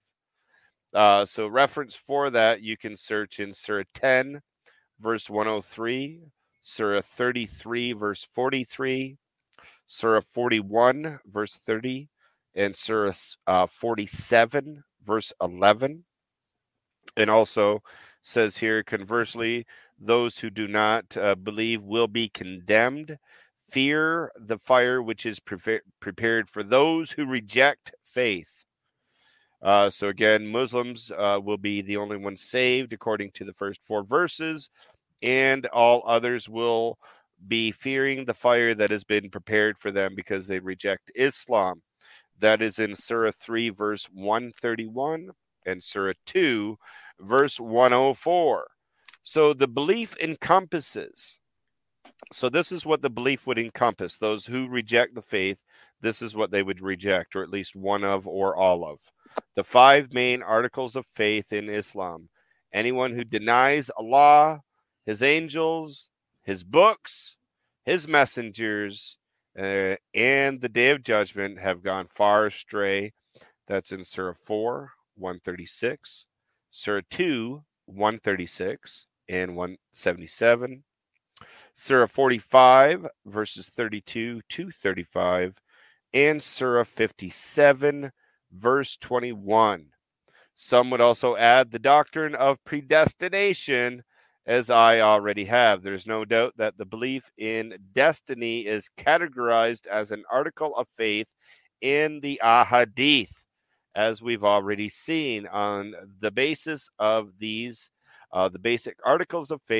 Uh, so reference for that, you can search in Surah ten, verse one oh three, Surah thirty-three, verse forty-three, Surah forty-one, verse thirty, and Surah uh, forty-seven, verse eleven. And also says here, conversely, those who do not uh, believe will be condemned. Fear the fire which is pre- prepared for those who reject faith. Uh, so again, Muslims uh, will be the only ones saved according to the first four verses, and all others will be fearing the fire that has been prepared for them because they reject Islam. That is in Surah three, verse one thirty-one, and Surah two, verse one oh four. So the belief encompasses. So this is what the belief would encompass. Those who reject the faith, this is what they would reject, or at least one of or all of. The five main articles of faith in Islam. Anyone who denies Allah, His angels, His books, His messengers, uh, and the day of judgment have gone far astray. That's in Surah four, one thirty-six, Surah two, one thirty-six, and one seventy-seven, Surah forty-five, verses thirty-two to thirty-five, and Surah fifty-seven, verse twenty-one. Some would also add the doctrine of predestination, as I already have. There's no doubt that the belief in destiny is categorized as an article of faith in the Ahadith, as we've already seen. On the basis of these, uh, the basic articles of faith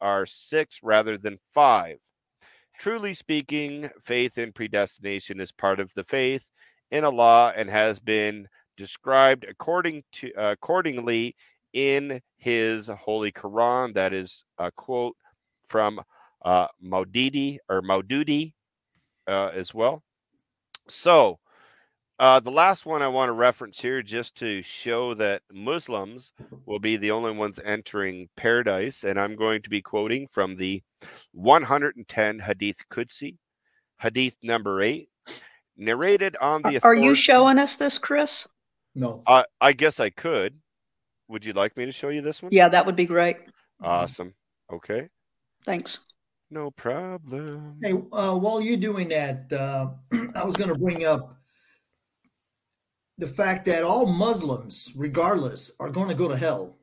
are six rather than five. Truly speaking, faith in predestination is part of the faith in Allah and has been described according to uh, accordingly in his Holy Quran. That is a quote from uh, Maududi or Maududi uh, as well. So uh, the last one I want to reference here, just to show that Muslims will be the only ones entering paradise, and I'm going to be quoting from the one hundred ten Hadith Qudsi, Hadith number eight, narrated on the. Are you showing us this, Chris? No. Uh, I guess I could. Would you like me to show you this one? Yeah, that would be great. Awesome. Okay. Thanks. No problem. Hey, uh, while you're doing that, uh, I was going to bring up the fact that all Muslims, regardless, are going to go to hell.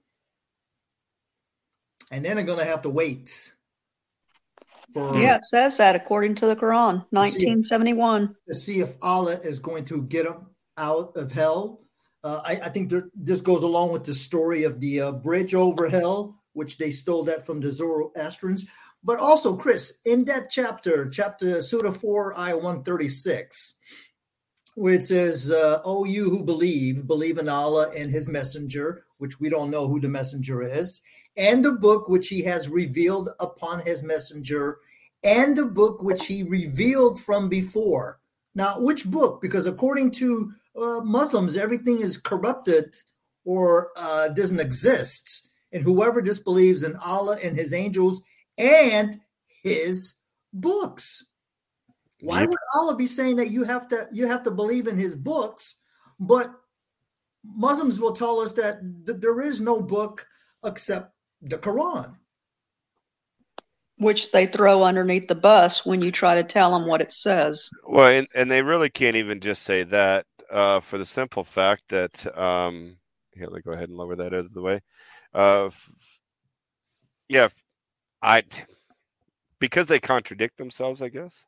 And then they're going to have to wait for. Yeah, it says that according to the Quran, nineteen seventy-one. To see if Allah is going to get them out of hell. Uh, I, I think there, this goes along with the story of the uh, bridge over hell, which they stole that from the Zoroastrians. But also, Chris, in that chapter, chapter Surah four, ayah one thirty-six, where it says, uh, "O you who believe, believe in Allah and his messenger," which we don't know who the messenger is, "and the book which he has revealed upon his messenger, and the book which he revealed from before." Now, which book? Because according to uh, Muslims, everything is corrupted or uh, doesn't exist. And whoever disbelieves in Allah and his angels and his books. Why Yep. would Allah be saying that you have to you have to believe in his books? But Muslims will tell us that th- there is no book except the Quran. Which they throw underneath the bus when you try to tell them what it says. Well, and, and they really can't even just say that uh, for the simple fact that, um, here, let me go ahead and lower that out of the way. Uh, f- yeah, I because they contradict themselves, I guess.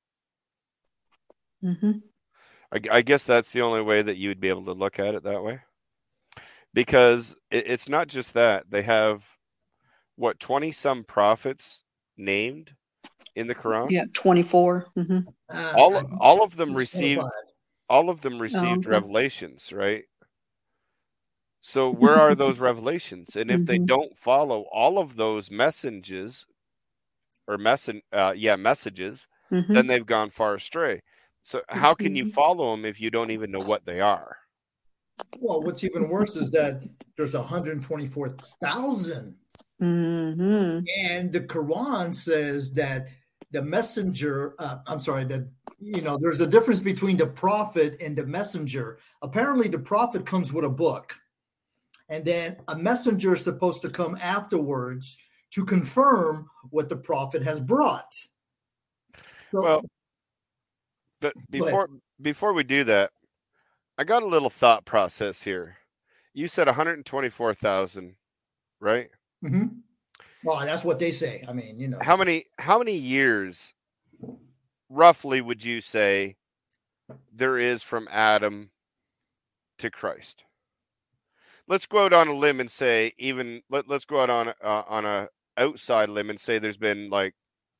Mm-hmm. I, I guess that's the only way that you would be able to look at it that way. Because it, it's not just that. They have, what, twenty-some prophets named in the Quran? Yeah, twenty-four. Mm-hmm. Uh, All, all of them it's received twenty-five. all of them received Oh, okay. revelations, right? So where are those revelations? And if they Mhm. don't follow all of those messages or messen uh, yeah, messages, Mhm. then they've gone far astray. So how can you Mhm. follow them if you don't even know what they are? Well, what's even worse is that there's one hundred twenty-four thousand. Mhm. And the Quran says that the messenger, uh, I'm sorry, that, you know, there's a difference between the prophet and the messenger. Apparently, the prophet comes with a book, and then a messenger is supposed to come afterwards to confirm what the prophet has brought. So, Well, but before before we do that, I got a little thought process here. You said one hundred twenty-four thousand, right? mhm. Well, that's what they say. I mean, you know, How many how many years roughly would you say there is from Adam to Christ? Let's go out on a limb and say even let, let's go out on uh, on a outside limb and say there's been like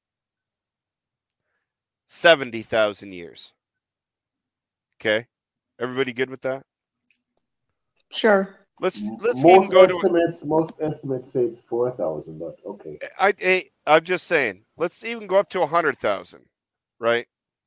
seventy thousand years. Okay? Everybody good with that? Sure. Let's let's even Most go to estimates, most estimates say it's four thousand, but okay. I, I I'm just saying, let's even go up to one hundred thousand, right?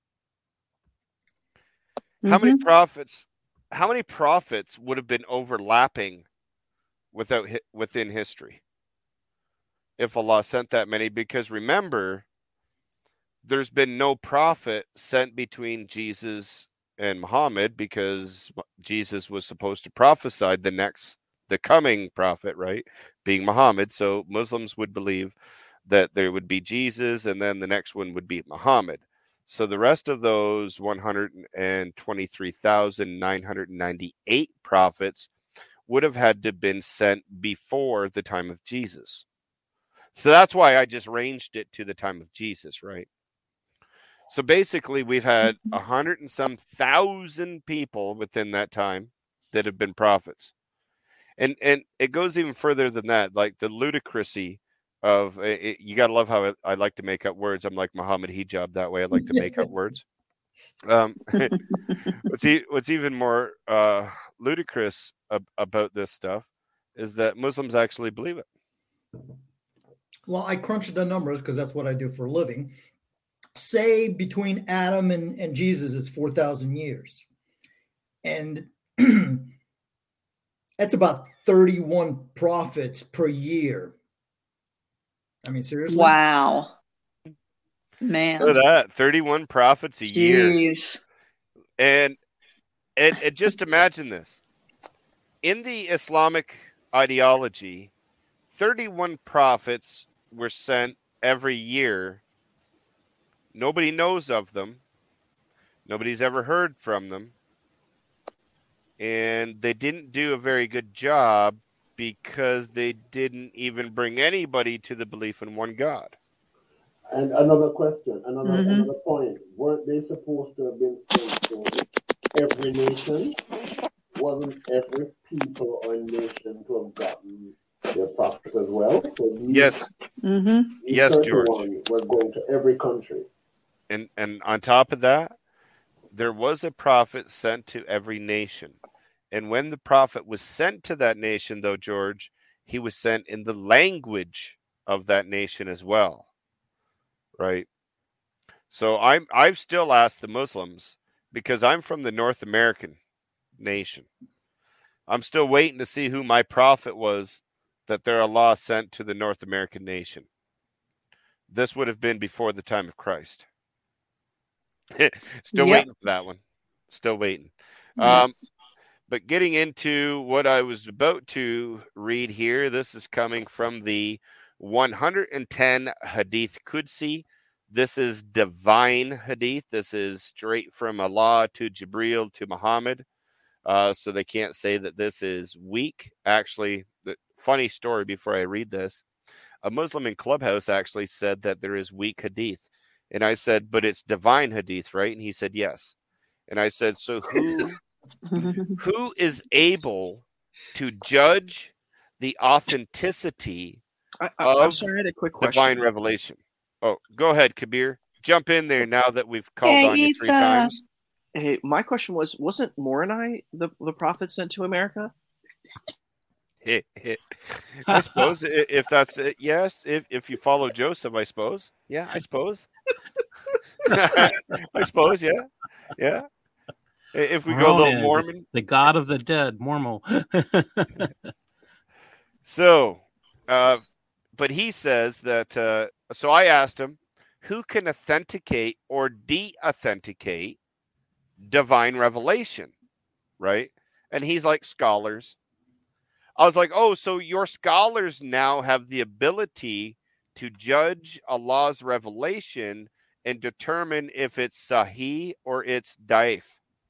How many Mhm. prophets how many prophets would have been overlapping without hi- within history if Allah sent that many? Because remember, there's been no prophet sent between Jesus and Muhammad, because Jesus was supposed to prophesy the next the coming prophet, right, being Muhammad. So Muslims would believe that there would be Jesus and then the next one would be Muhammad. So the rest of those one hundred twenty-three thousand nine hundred ninety-eight prophets would have had to have been sent before the time of Jesus. So that's why I just ranged it to the time of Jesus, right? So basically we've had a hundred and some thousand people within that time that have been prophets. And and it goes even further than that, like the ludicrousy of it, you got to love how I, I like to make up words. I'm like Muhammad Hijab that way. I like to make up words. Um, what's, e- what's even more uh, ludicrous ab- about this stuff is that Muslims actually believe it. Well, I crunched the numbers because that's what I do for a living. Say between Adam and, and Jesus, it's four thousand years. And that's about thirty-one prophets per year. I mean, seriously? Wow. Man. Look at that. thirty-one prophets a Jeez. year. And, and, and just imagine this. In the Islamic ideology, thirty-one prophets were sent every year. Nobody knows of them. Nobody's ever heard from them. And they didn't do a very good job because they didn't even bring anybody to the belief in one God. And another question, another Mhm. another point. Weren't they supposed to have been sent to every nation? Wasn't every people or nation to have gotten their prophets as well? So these, Yes. Mm-hmm. these Yes, George. thirty-one were going to every country. And and on top of that, there was a prophet sent to every nation. And when the prophet was sent to that nation, though, George, he was sent in the language of that nation as well. Right? So I'm I've still asked the Muslims, because I'm from the North American nation. I'm still waiting to see who my prophet was that their Allah sent to the North American nation. This would have been before the time of Christ. Still Yep. waiting for that one. Still waiting. Um, Yes. but getting into what I was about to read here, this is coming from the one hundred ten Hadith Qudsi. This is divine Hadith. This is straight from Allah to Jibreel to Muhammad. Uh, so they can't say that this is weak. Actually, the funny story before I read this, a Muslim in Clubhouse actually said that there is weak Hadith. And I said, but it's divine Hadith, right? And he said, yes. And I said, so who who is able to judge the authenticity I, I, of I'm sorry, I had a quick question. divine revelation? Oh, go ahead, Kabir. Jump in there now that we've called Hey, on you three Isa. times. Hey, my question was, wasn't Moroni the, the prophet sent to America? I suppose i- if that's it, yes. If if you follow Joseph, I suppose. Yeah, I suppose. I suppose. Yeah, yeah. I- If we go a little Ronan, Mormon. the god of the dead, Mormon. So, uh, but he says that. Uh, so I asked him, who can authenticate or de-authenticate divine revelation, right? And he's like, scholars. I was like, oh, so your scholars now have the ability to judge Allah's revelation and determine if it's sahih or it's daif.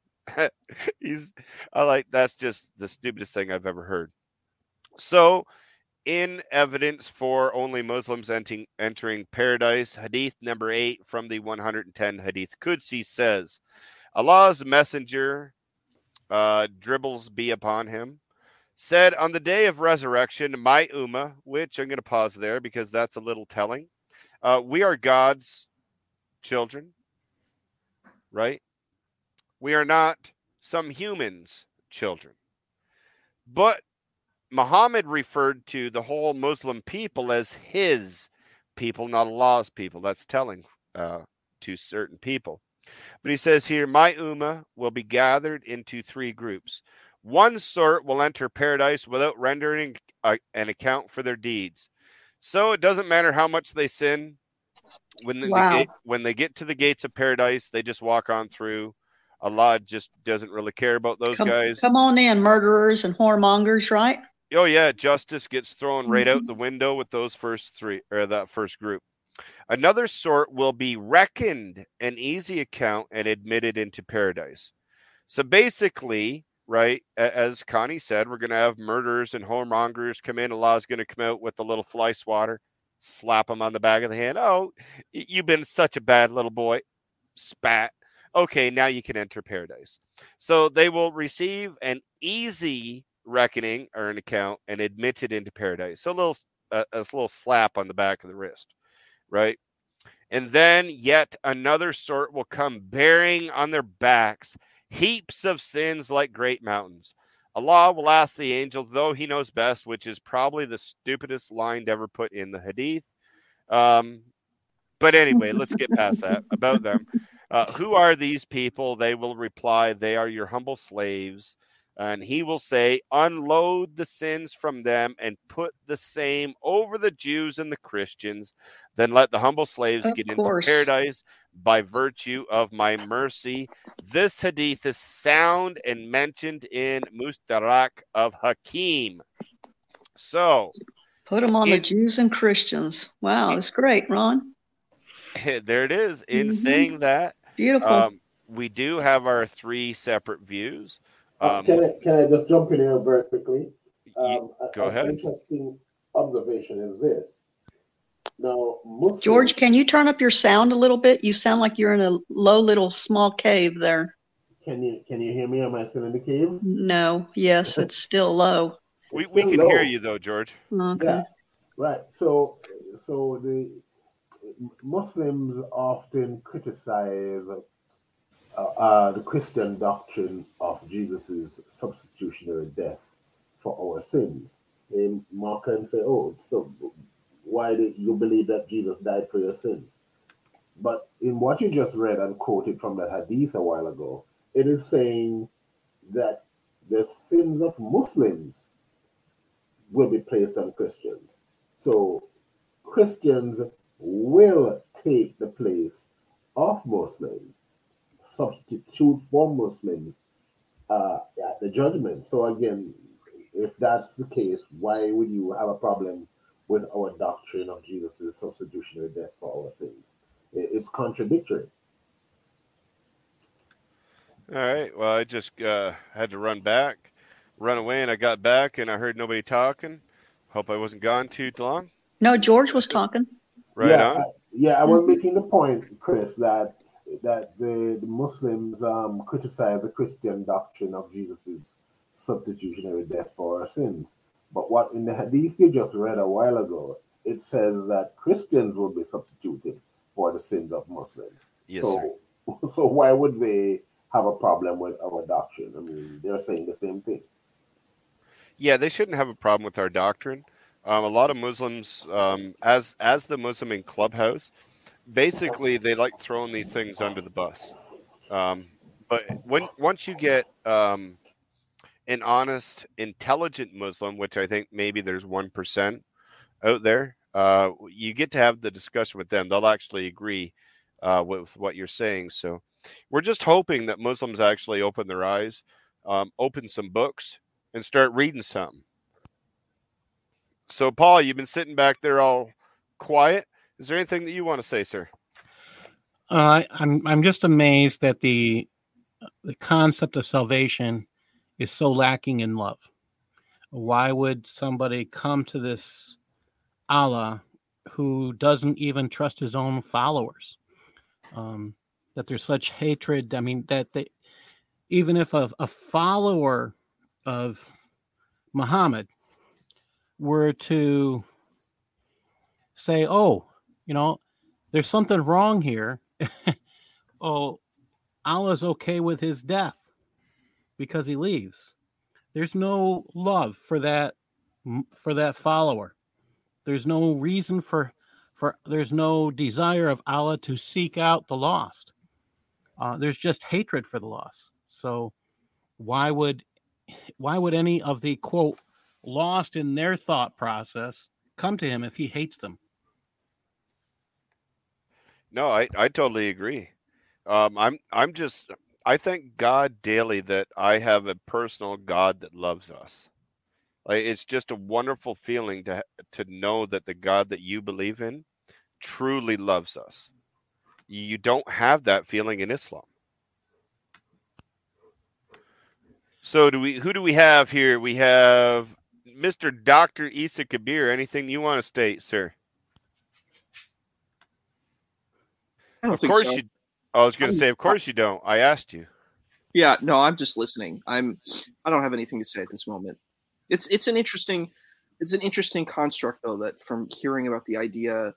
He's, I like, that's just the stupidest thing I've ever heard. So, in evidence for only Muslims entering, entering paradise, hadith number eight from the one hundred ten Hadith Qudsi says, Allah's messenger, uh, dribbles be upon him, said on the day of resurrection, my ummah, which I'm going to pause there because that's a little telling. Uh, we are God's children, right? We are not some humans' children. But Muhammad referred to the whole Muslim people as his people, not Allah's people. That's telling uh, to certain people. But he says here, my ummah will be gathered into three groups. One sort will enter paradise without rendering a, an account for their deeds. So it doesn't matter how much they sin. When the, Wow. the gate, when they get to the gates of paradise, they just walk on through. Allah just doesn't really care about those Come, guys. come on in, murderers and whoremongers, right? Oh yeah, justice gets thrown right out the window with those first three, or that first group. Another sort will be reckoned an easy account and admitted into paradise. So basically, right, as Connie said, we're going to have murderers and whoremongers come in. Allah's going to come out with a little fly swatter, slap them on the back of the hand. Oh, you've been such a bad little boy. Spat. Okay, now you can enter paradise. So they will receive an easy reckoning or an account and admitted into paradise. So a little a, a little slap on the back of the wrist, right? And then yet another sort will come bearing on their backs heaps of sins like great mountains. Allah will ask the angel, though he knows best, which is probably the stupidest line ever put in the hadith. Um, but anyway, let's get past that about them. Uh, who are these people? They will reply, they are your humble slaves. And he will say, unload the sins from them and put the same over the Jews and the Christians. Then let the humble slaves Of get course. into paradise by virtue of my mercy. This hadith is sound and mentioned in Mustadrak of Hakim. So, Put them on the in- Jews and Christians. Wow, that's great, Ron. there it is. In Mhm. saying that, Beautiful. um, we do have our three separate views. Uh, Um, can I can I just jump in here very quickly? you- Um, a- go an ahead. interesting observation is this. Now, Muslims, George, can you turn up your sound a little bit? You sound like you're in a low little small cave there. can you can you hear me? Am I still in the cave? No, yes, it's still low. we, It's we still can low. hear you, though, George. Okay. Yeah, right. So, so the Muslims often criticize uh, uh, the Christian doctrine of Jesus' substitutionary death for our sins. They mock and say, "Oh, so why do you believe that Jesus died for your sins?" But in what you just read and quoted from that hadith a while ago, it is saying that the sins of Muslims will be placed on Christians. So Christians will take the place of Muslims, substitute for Muslims uh, at the judgment. So again, if that's the case, why would you have a problem with our doctrine of Jesus' substitutionary death for our sins? It- It's contradictory. All right. Well, I just uh, had to run back, run away, and I got back, and I heard nobody talking. Hope I wasn't gone too long. No, George was talking. Right yeah, on. I, yeah, I was Mhm. making the point, Chris, that that the, the Muslims um, criticize the Christian doctrine of Jesus' substitutionary death for our sins. But what in the hadith you just read a while ago, it says that Christians will be substituted for the sins of Muslims. Yes, so, sir. so why would they have a problem with our doctrine? I mean, they're saying the same thing. Yeah, they shouldn't have a problem with our doctrine. Um, a lot of Muslims, um, as as the Muslim in Clubhouse, basically they like throwing these things under the bus. Um, but when once you get um, an honest, intelligent Muslim, which I think maybe there's one percent out there, uh, you get to have the discussion with them. They'll actually agree uh, with what you're saying. So we're just hoping that Muslims actually open their eyes, um, open some books, and start reading something. So, Paul, you've been sitting back there all quiet. Is there anything that you want to say, sir? Uh, I'm I'm just amazed that the the concept of salvation is so lacking in love. Why would somebody come to this Allah who doesn't even trust his own followers? Um, that there's such hatred. I mean, that they, even if a, a follower of Muhammad were to say, oh, you know, there's something wrong here. Oh, Allah's okay with his death because he leaves. There's no love for that for that follower. There's no reason for for there's no desire of Allah to seek out the lost. Uh, there's just hatred for the lost. So why would why would any of the quote lost in their thought process come to him if he hates them? No, I, I totally agree. Um, I'm I'm just I thank God daily that I have a personal God that loves us. Like, it's just a wonderful feeling to to know that the God that you believe in truly loves us. You don't have that feeling in Islam. So do we? Who do we have here? We have Mister Doctor Isa Kabir. Anything you want to state, sir? I don't Of think course so. you. I was going to I'm- say, of course you don't. I asked you. Yeah, no, I'm just listening. I'm I don't have anything to say at this moment. It's it's an interesting it's an interesting construct, though, that from hearing about the idea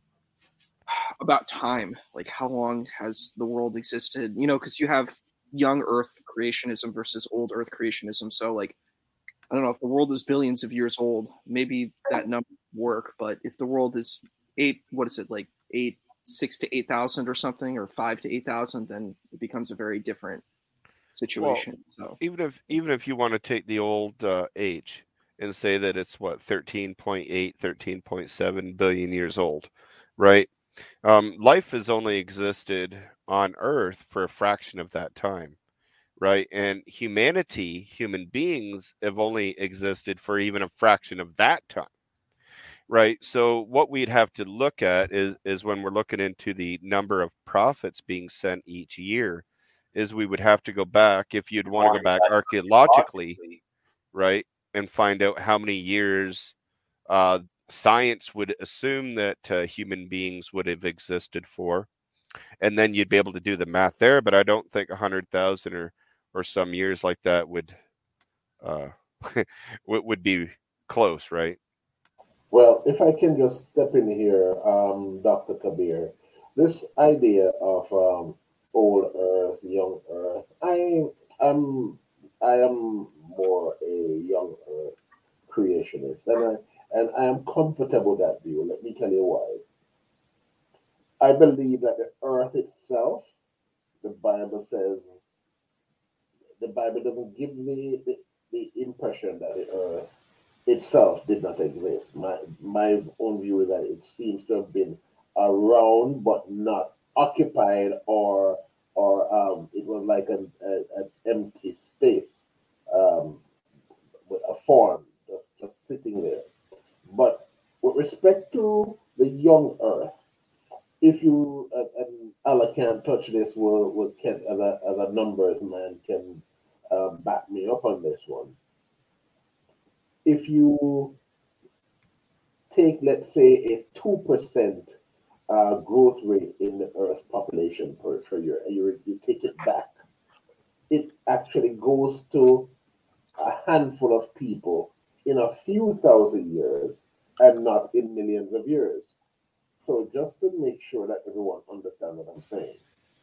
about time, like how long has the world existed? You know, because you have young Earth creationism versus old Earth creationism. So, like, I don't know, if the world is billions of years old, maybe that number would work. But if the world is eight, what is it, like eight, six to eight thousand or something, or five to eight thousand, then it becomes a very different situation. Well, so even if even if you want to take the old uh, age and say that it's what thirteen point eight, thirteen point seven billion years old, right? Um, life has only existed on Earth for a fraction of that time, right? And humanity, human beings, have only existed for even a fraction of that time, right? So what we'd have to look at is is when we're looking into the number of prophets being sent each year, is we would have to go back, if you'd want to go back archaeologically, right, and find out how many years uh, science would assume that uh, human beings would have existed for, and then you'd be able to do the math there. But I don't think one hundred thousand or or some years like that would uh, would be close, right? Well, if I can just step in here, um, Doctor Kabir, this idea of um, old Earth, young Earth, I am I am more a young Earth creationist, and I and I am comfortable with that view. Let me tell you why. I believe that the Earth itself, the Bible says, the Bible doesn't give me the, the impression that the Earth itself did not exist. My my own view is that it seems to have been around, but not occupied, or or um, it was like an, a, an empty space um, with a form just, just sitting there. But with respect to the young Earth, if you uh, and Allah can't touch this, will will can as a as a numbers man can uh, back me up on this one. If you take, let's say, a two percent uh, growth rate in the Earth population per, per year, and you, you take it back, it actually goes to a handful of people in a few thousand years and not in millions of years. So just to make sure that everyone understands what I'm saying,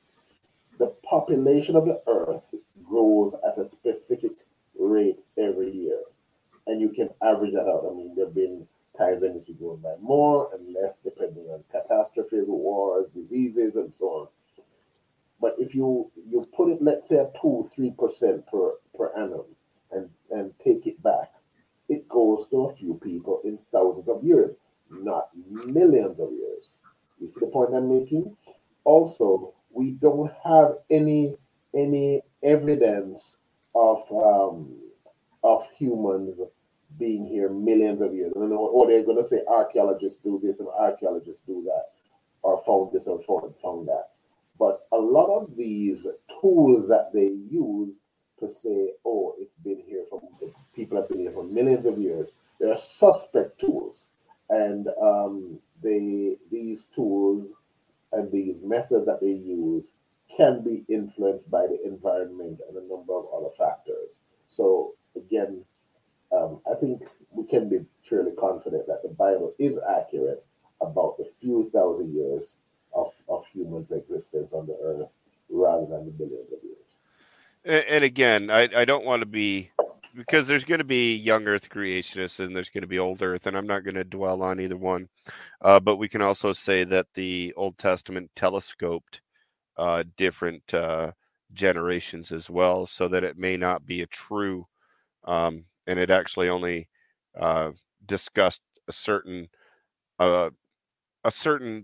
the population of the Earth grows at a specific rate every year. And you can average that out. I mean, there have been times when it's grown by more and less, depending on catastrophes, wars, diseases, and so on. But if you, you put it, let's say, at two, three percent per, per annum and, and take it back, it goes to a few people in thousands of years, not millions of years. You see the point I'm making? Also, we don't have any any evidence of um, of humans being here millions of years. I don't know, or they're going to say archaeologists do this and archaeologists do that, or found this or found, found that. But a lot of these tools that they use to say, oh, it's been here for, people have been here for millions of years, they're suspect tools. And um, they these tools and these methods that they use can be influenced by the environment and a number of other factors. So again, um, I think we can be fairly confident that the Bible is accurate about the few thousand years of, of humans' existence on the earth rather than the billions of years. And, and again, I, I don't want to be, because there's going to be young Earth creationists and there's going to be old Earth, and I'm not going to dwell on either one. Uh, but we can also say that the Old Testament telescoped uh, different uh, generations as well, so that it may not be a true, um, and it actually only uh, discussed a certain uh, a certain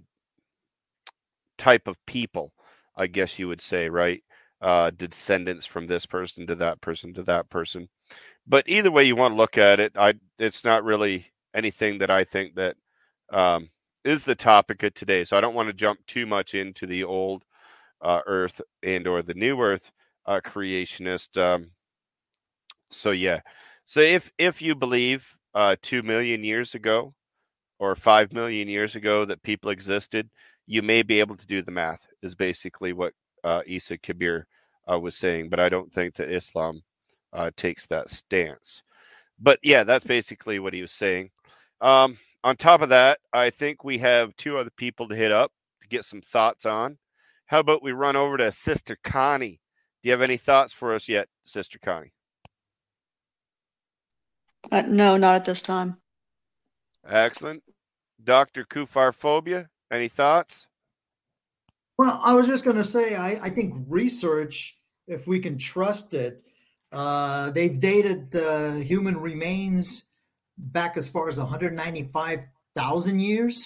type of people, I guess you would say, right? Uh, descendants from this person to that person to that person. But either way you want to look at it, I it's not really anything that I think that um, is the topic of today. So I don't want to jump too much into the old uh, Earth and or the new Earth uh, creationist. Um, so yeah, so if if you believe uh, two million years ago or five million years ago that people existed, you may be able to do the math. Is basically what uh, Isa Kabir uh, was saying. But I don't think that Islam Uh, takes that stance. but yeah, that's basically what he was saying. Um, on top of that, I think we have two other people to hit up to get some thoughts on. How about we run over to Sister Connie? Do you have any thoughts for us yet, Sister Connie? Uh, no, not at this time. Excellent. Doctor Kufarphobia, any thoughts? Well, I was just going to say, I, I think research, if we can trust it, uh, they've dated uh, human remains back as far as one hundred ninety-five thousand years.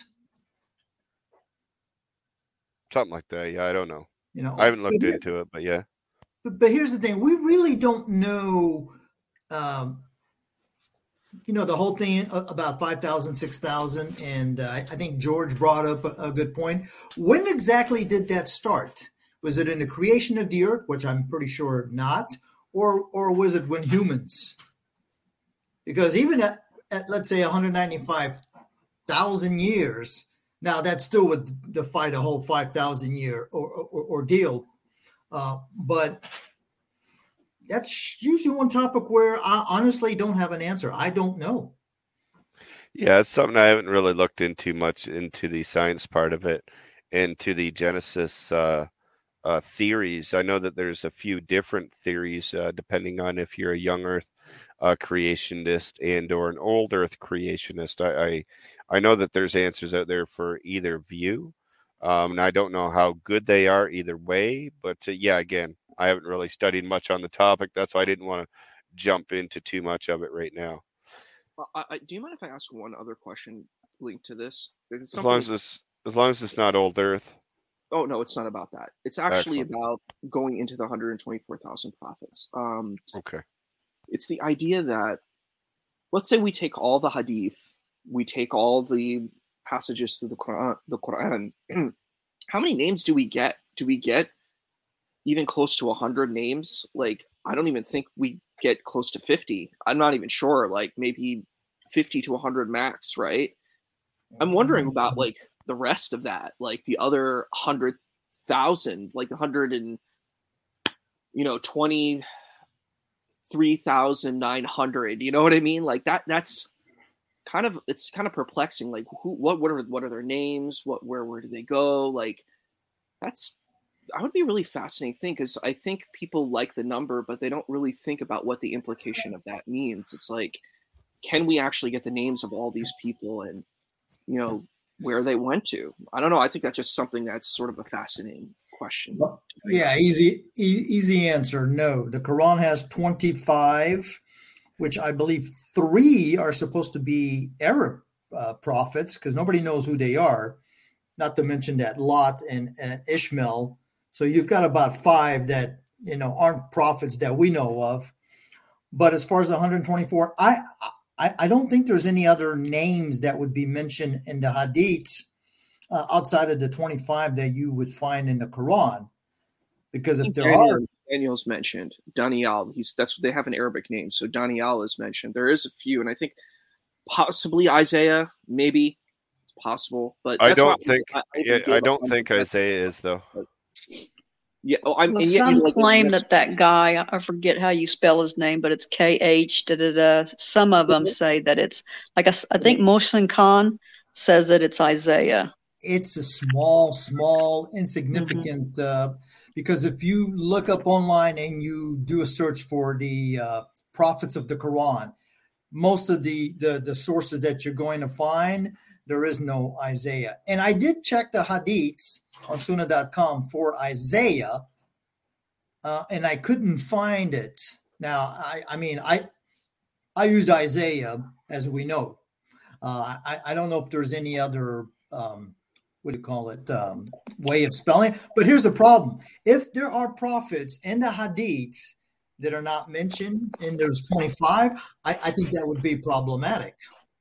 Something like that. Yeah, I don't know. You know, I haven't looked but, into it, but yeah. But, but here's the thing: we really don't know. Um, you know, the whole thing about five thousand, six thousand, and uh, I think George brought up a, a good point. When exactly did that start? Was it in the creation of the earth, which I'm pretty sure not, or or was it when humans? Because even at, at let's say one hundred ninety-five thousand years, now that still would defy the whole five thousand year or, or, ordeal. Uh, but that's usually one topic where I honestly don't have an answer. I don't know. Yeah, it's something I haven't really looked into much into the science part of it, into the Genesis uh, uh, theories. I know that there's a few different theories uh, depending on if you're a young Earth uh, creationist and or an old Earth creationist. I, I I know that there's answers out there for either view, um, and I don't know how good they are either way. But uh, yeah, again, I haven't really studied much on the topic. That's why I didn't want to jump into too much of it right now. I, I, do you mind if I ask one other question linked to this? As long as this, as long as it's not old Earth. Oh no, it's not about that. It's actually Excellent. about going into the one hundred twenty-four thousand prophets. Um, okay. It's the idea that, let's say we take all the hadith, we take all the passages through the Quran. The Quran. How many names do we get? Do we get even close to one hundred names? Like, I don't even think we get close to fifty. I'm not even sure. Like, maybe fifty to one hundred max, right? I'm wondering about, like, the rest of that, like the other one hundred thousand, like one hundred and, you know, twenty-three thousand nine hundred, you know what I mean? Like that, that's kind of, it's kind of perplexing. Like who, what, what are, what are their names? What, where, where do they go? Like that's, I would be a really fascinating thing. Cause I think people like the number, but they don't really think about what the implication of that means. It's like, can we actually get the names of all these people and, you know, where they went to? I don't know. I think that's just something that's sort of a fascinating question. Well, yeah, easy, e- easy answer. No, the Quran has twenty-five, which I believe three are supposed to be Arab uh, prophets because nobody knows who they are. Not to mention that Lot and, and Ishmael. So you've got about five that, you know, aren't prophets that we know of. But as far as one hundred twenty-four, I, I, I don't think there's any other names that would be mentioned in the Hadiths uh, outside of the twenty-five that you would find in the Quran. Because if there Daniel, are, Daniel's mentioned, Daniel, he's that's what they have an Arabic name. So Daniel is mentioned. There is a few, and I think possibly Isaiah, maybe it's possible, but I that's don't why think. I, I, Yeah, I don't think Isaiah is though. Yeah, oh, I'm. Well, and yet some you like claim that that guy, I forget how you spell his name, but it's K H, da da da. Some of them say that it's, like, I, I think Mohsin Khan says that it's Isaiah. it's a small, small, insignificant, mm-hmm. uh, because if you look up online and you do a search for the uh, prophets of the Quran, most of the, the, the sources that you're going to find, there is no Isaiah. And I did check the hadiths on sunnah dot com for Isaiah, uh, and I couldn't find it. Now, I, I mean, I I used Isaiah, as we know. Uh, I, I don't know if there's any other, um, what do you call it, um, way of spelling. But here's the problem. If there are prophets in the hadiths that are not mentioned, and there's twenty-five, I, I think that would be problematic.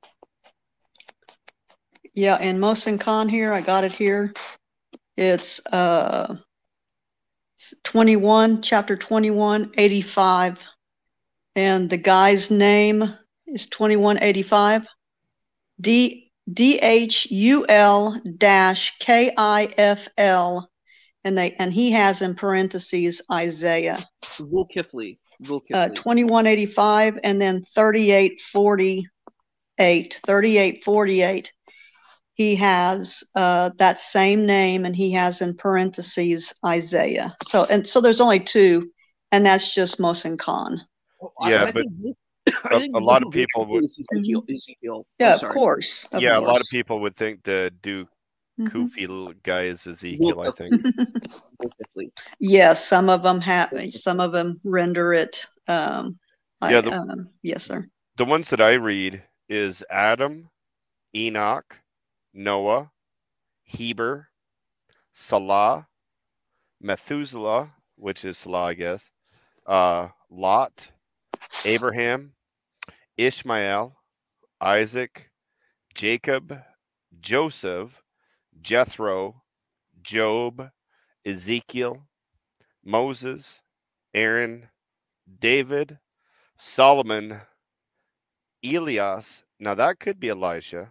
Yeah, and Mohsin Khan here, I got it here. It's uh, twenty-one, chapter twenty-one, eighty-five. And the guy's name is twenty-one eighty-five. D D H U L dash K I F L. and they and he has in parentheses Isaiah. Zulkifli. Zulkifli. Uh, twenty-one eighty-five, and then thirty-eight forty-eight. thirty-eight forty-eight. He has uh, that same name, and he has in parentheses Isaiah. So and so there's only two, and that's just Mosin Khan. Well, Yeah, I, I but think, a, I think a lot of Zulkifli people would. is Ezekiel. Ezekiel. Yeah, I'm of sorry. course. Of Yeah, a lot of course. people would think the Duke Mhm. Kufi guy is Ezekiel. I think. Zulkifli. Yes, some of them have. Some of them render it. Um, Yeah, I, the- um, yes, sir. The ones that I read is Adam, Enoch, Noah, Heber, Salah, Methuselah, which is Salah, I guess, uh, Lot, Abraham, Ishmael, Isaac, Jacob, Joseph, Jethro, Job, Ezekiel, Moses, Aaron, David, Solomon, Elias. Now that could be Elijah,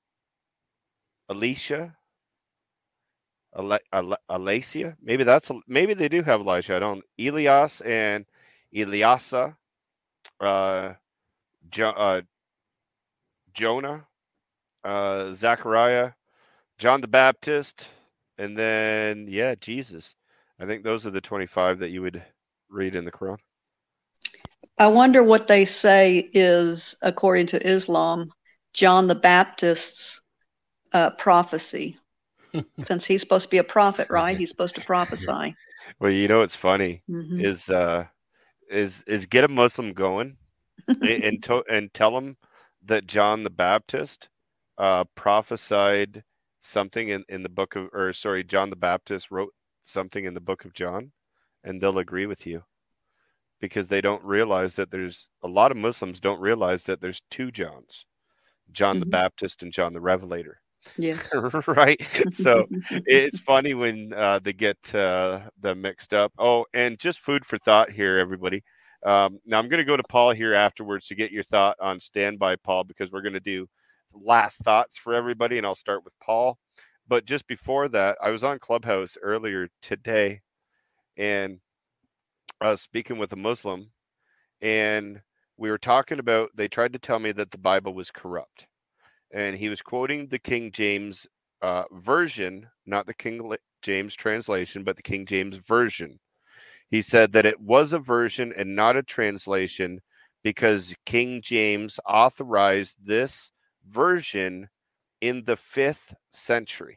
Elisha, Ale- Ale- Alasia. Maybe that's maybe they do have Elijah. I don't. Elias and Eliasa, uh, jo- uh, Jonah, uh, Zechariah, John the Baptist, and then yeah, Jesus. I think those are the twenty-five that you would read in the Quran. I wonder what they say is, according to Islam, John the Baptist's uh, prophecy. Since he's supposed to be a prophet, right? He's supposed to prophesy. Well, you know what's funny Mhm. is uh, is is get a Muslim going and and, to- and tell them that John the Baptist uh, prophesied something in, in the book of, or sorry, John the Baptist wrote something in the book of John, and they'll agree with you because they don't realize that there's a lot of Muslims don't realize that there's two Johns, John the Mhm. Baptist and John the Revelator. Yeah. Right? So it's funny when uh, they get uh, them mixed up. Oh, and just food for thought here, everybody. Um, now I'm going to go to Paul here afterwards to get your thought on Standby, Paul, because we're going to do last thoughts for everybody, and I'll start with Paul. But just before that, I was on Clubhouse earlier today, and I was speaking with a Muslim, and we were talking about, they tried to tell me that the Bible was corrupt. And he was quoting the King James uh, version, not the King James translation, but the King James version. He said that it was a version and not a translation because King James authorized this version in the fifth century.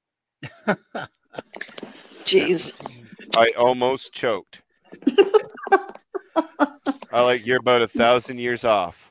Jeez. I almost choked. I like, you're about a thousand years off.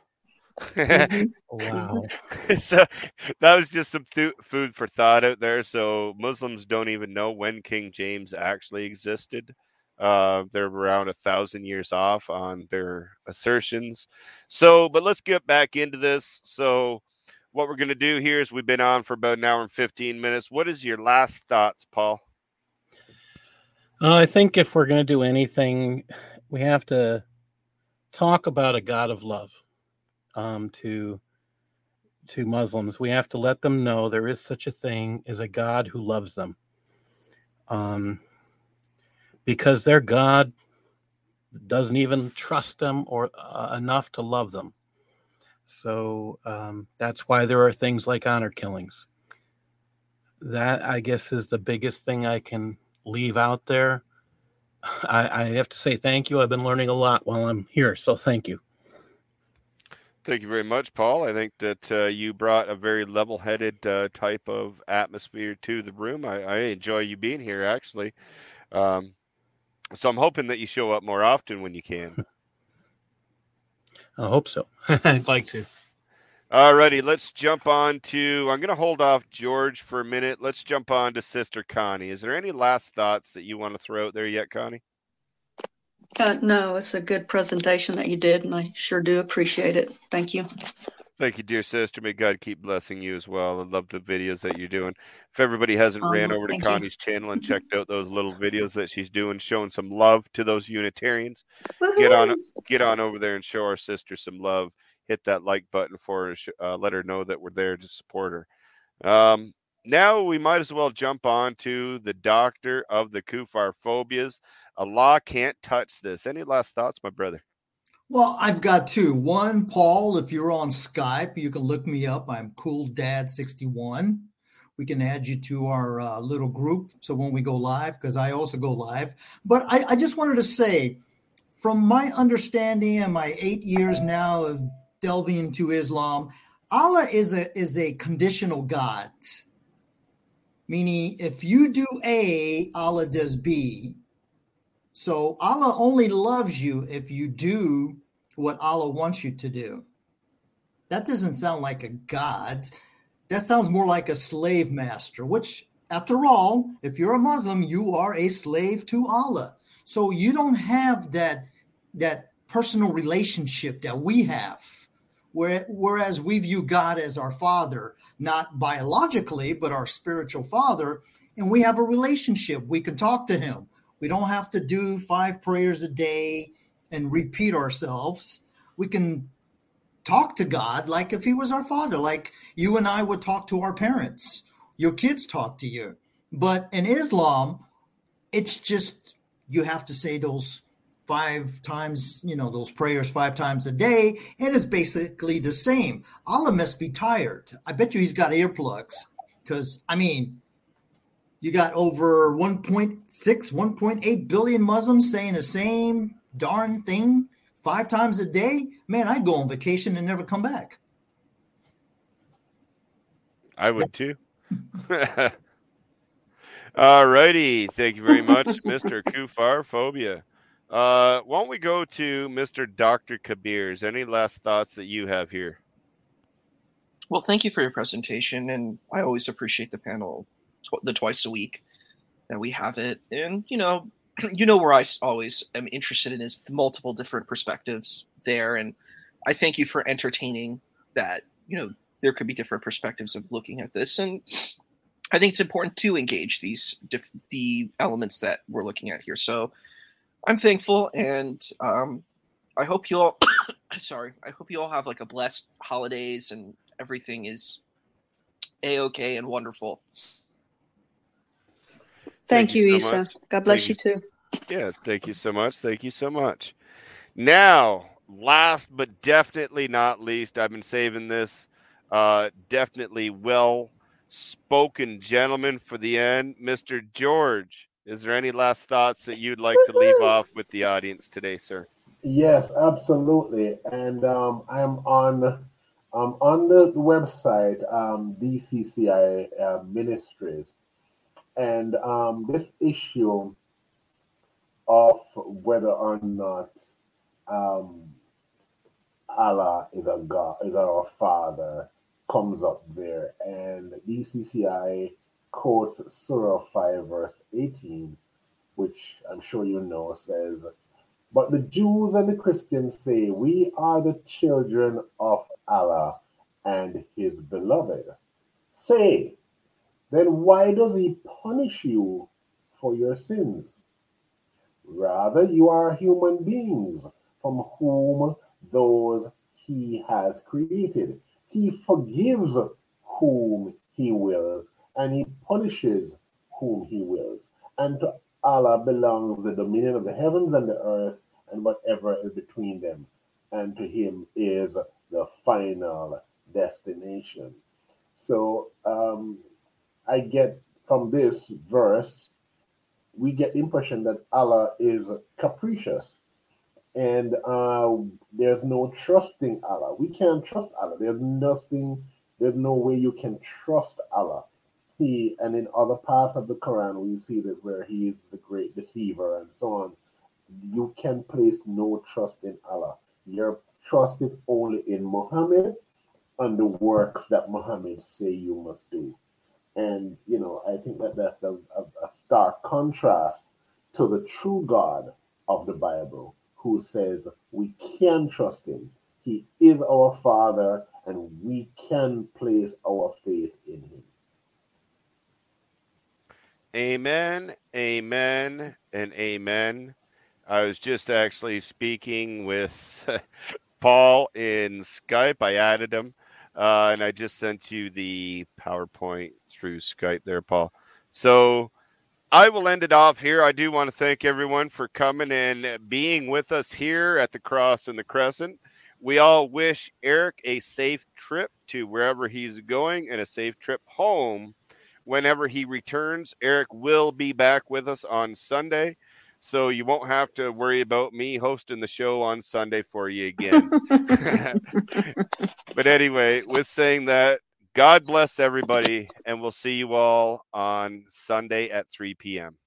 Wow. So that was just some th- food for thought out there. So Muslims don't even know when King James actually existed. Uh, they're around a thousand years off on their assertions. So, but let's get back into this. So what we're going to do here is we've been on for about an hour and fifteen minutes. What is your last thoughts, Paul? Uh, I think if we're going to do anything, we have to talk about a God of love. Um, to to Muslims, we have to let them know there is such a thing as a God who loves them, um, because their God doesn't even trust them or uh, enough to love them. So um, that's why there are things like honor killings. That, I guess, is the biggest thing I can leave out there. I, I have to say thank you. I've been learning a lot while I'm here, so thank you. Thank you very much, Paul. I think that uh, you brought a very level-headed uh, type of atmosphere to the room. I, I enjoy you being here, actually. Um, so I'm hoping that you show up more often when you can. I hope so. I'd like to. All righty, let's jump on to, I'm going to hold off George for a minute. Let's jump on to Sister Connie. Is there any last thoughts that you want to throw out there yet, Connie? Uh, no, it's a good presentation that you did, and I sure do appreciate it. Thank you. Thank you, dear sister. May God keep blessing you as well. I love the videos that you're doing. If everybody hasn't Um, ran over to thank Connie's channel and checked out those little videos that she's doing, showing some love to those Unitarians, get on get on over there and show our sister some love. Hit that like button for her. Uh, let her know that we're there to support her. Um, now we might as well jump on to the doctor of the Kufar phobias. Allah can't touch this. Any last thoughts, my brother? Well, I've got two. One, Paul, if you're on Skype, you can look me up. I'm Cool Dad sixty-one. We can add you to our uh, little group. So when we go live, because I also go live. But I, I just wanted to say, from my understanding and my eight years now of delving into Islam, Allah is a is a conditional God. Meaning, if you do A, Allah does B. So Allah only loves you if you do what Allah wants you to do. That doesn't sound like a God. That sounds more like a slave master, which, after all, if you're a Muslim, you are a slave to Allah. So you don't have that, that personal relationship that we have. Whereas we view God as our father, not biologically, but our spiritual father, and we have a relationship. We can talk to him. We don't have to do five prayers a day and repeat ourselves. We can talk to God like if he was our father, like you and I would talk to our parents. Your kids talk to you. But in Islam, it's just you have to say those five times, you know, those prayers five times a day, and it's basically the same. Allah must be tired. I bet you he's got earplugs because, I mean, you got over one point six, one point eight billion Muslims saying the same darn thing five times a day. Man, I'd go on vacation and never come back. I would too. All righty. Thank you very much, Mister Kufar Phobia. Uh, why don't we go to Mister Doctor Kabirs? Any last thoughts that you have here? Well, thank you for your presentation, and I always appreciate the panel. The twice a week that we have it, and you know, you know where I always am interested in is the multiple different perspectives there, and I thank you for entertaining that. You know, there could be different perspectives of looking at this, and I think it's important to engage these the elements that we're looking at here. So I'm thankful, and um, I hope you all. sorry, I hope you all have like a blessed holidays, and everything is a-okay and wonderful. Thank, thank you, you so Isa. Much. God bless thank you, you too. Yeah, thank you so much. Thank you so much. Now, last but definitely not least, I've been saving this uh, definitely well-spoken gentleman for the end, Mister George. Is there any last thoughts that you'd like to leave off with the audience today, sir? Yes, absolutely. And um, I'm on um, on the website, um, D C C I uh, Ministries. And um, this issue of whether or not um, Allah is a God, is our Father, comes up there. And D C C I quotes Surah five, verse eighteen, which I'm sure you know says, "But the Jews and the Christians say, we are the children of Allah and his beloved. Say, then why does he punish you for your sins? Rather, you are human beings from whom those he has created. He forgives whom he wills, and he punishes whom he wills. And to Allah belongs the dominion of the heavens and the earth and whatever is between them. And to him is the final destination." So, um, I get from this verse, we get the impression that Allah is capricious, and uh, there's no trusting Allah. We can't trust Allah. There's nothing, there's no way you can trust Allah. He, and in other parts of the Quran, we see that where he is the great deceiver and so on. You can place no trust in Allah. Your trust is only in Muhammad and the works that Muhammad say you must do. And, you know, I think that that's a, a, a stark contrast to the true God of the Bible, who says we can trust him. He is our Father, and we can place our faith in him. Amen, amen, and amen. I was just actually speaking with Paul in Skype. I added him. Uh, and I just sent you the PowerPoint through Skype there, Paul. So I will end it off here. I do want to thank everyone for coming and being with us here at the Cross and the Crescent. We all wish Eric a safe trip to wherever he's going and a safe trip home whenever he returns. Eric will be back with us on Sunday, so you won't have to worry about me hosting the show on Sunday for you again. But anyway, with saying that, God bless everybody, and we'll see you all on Sunday at three p.m.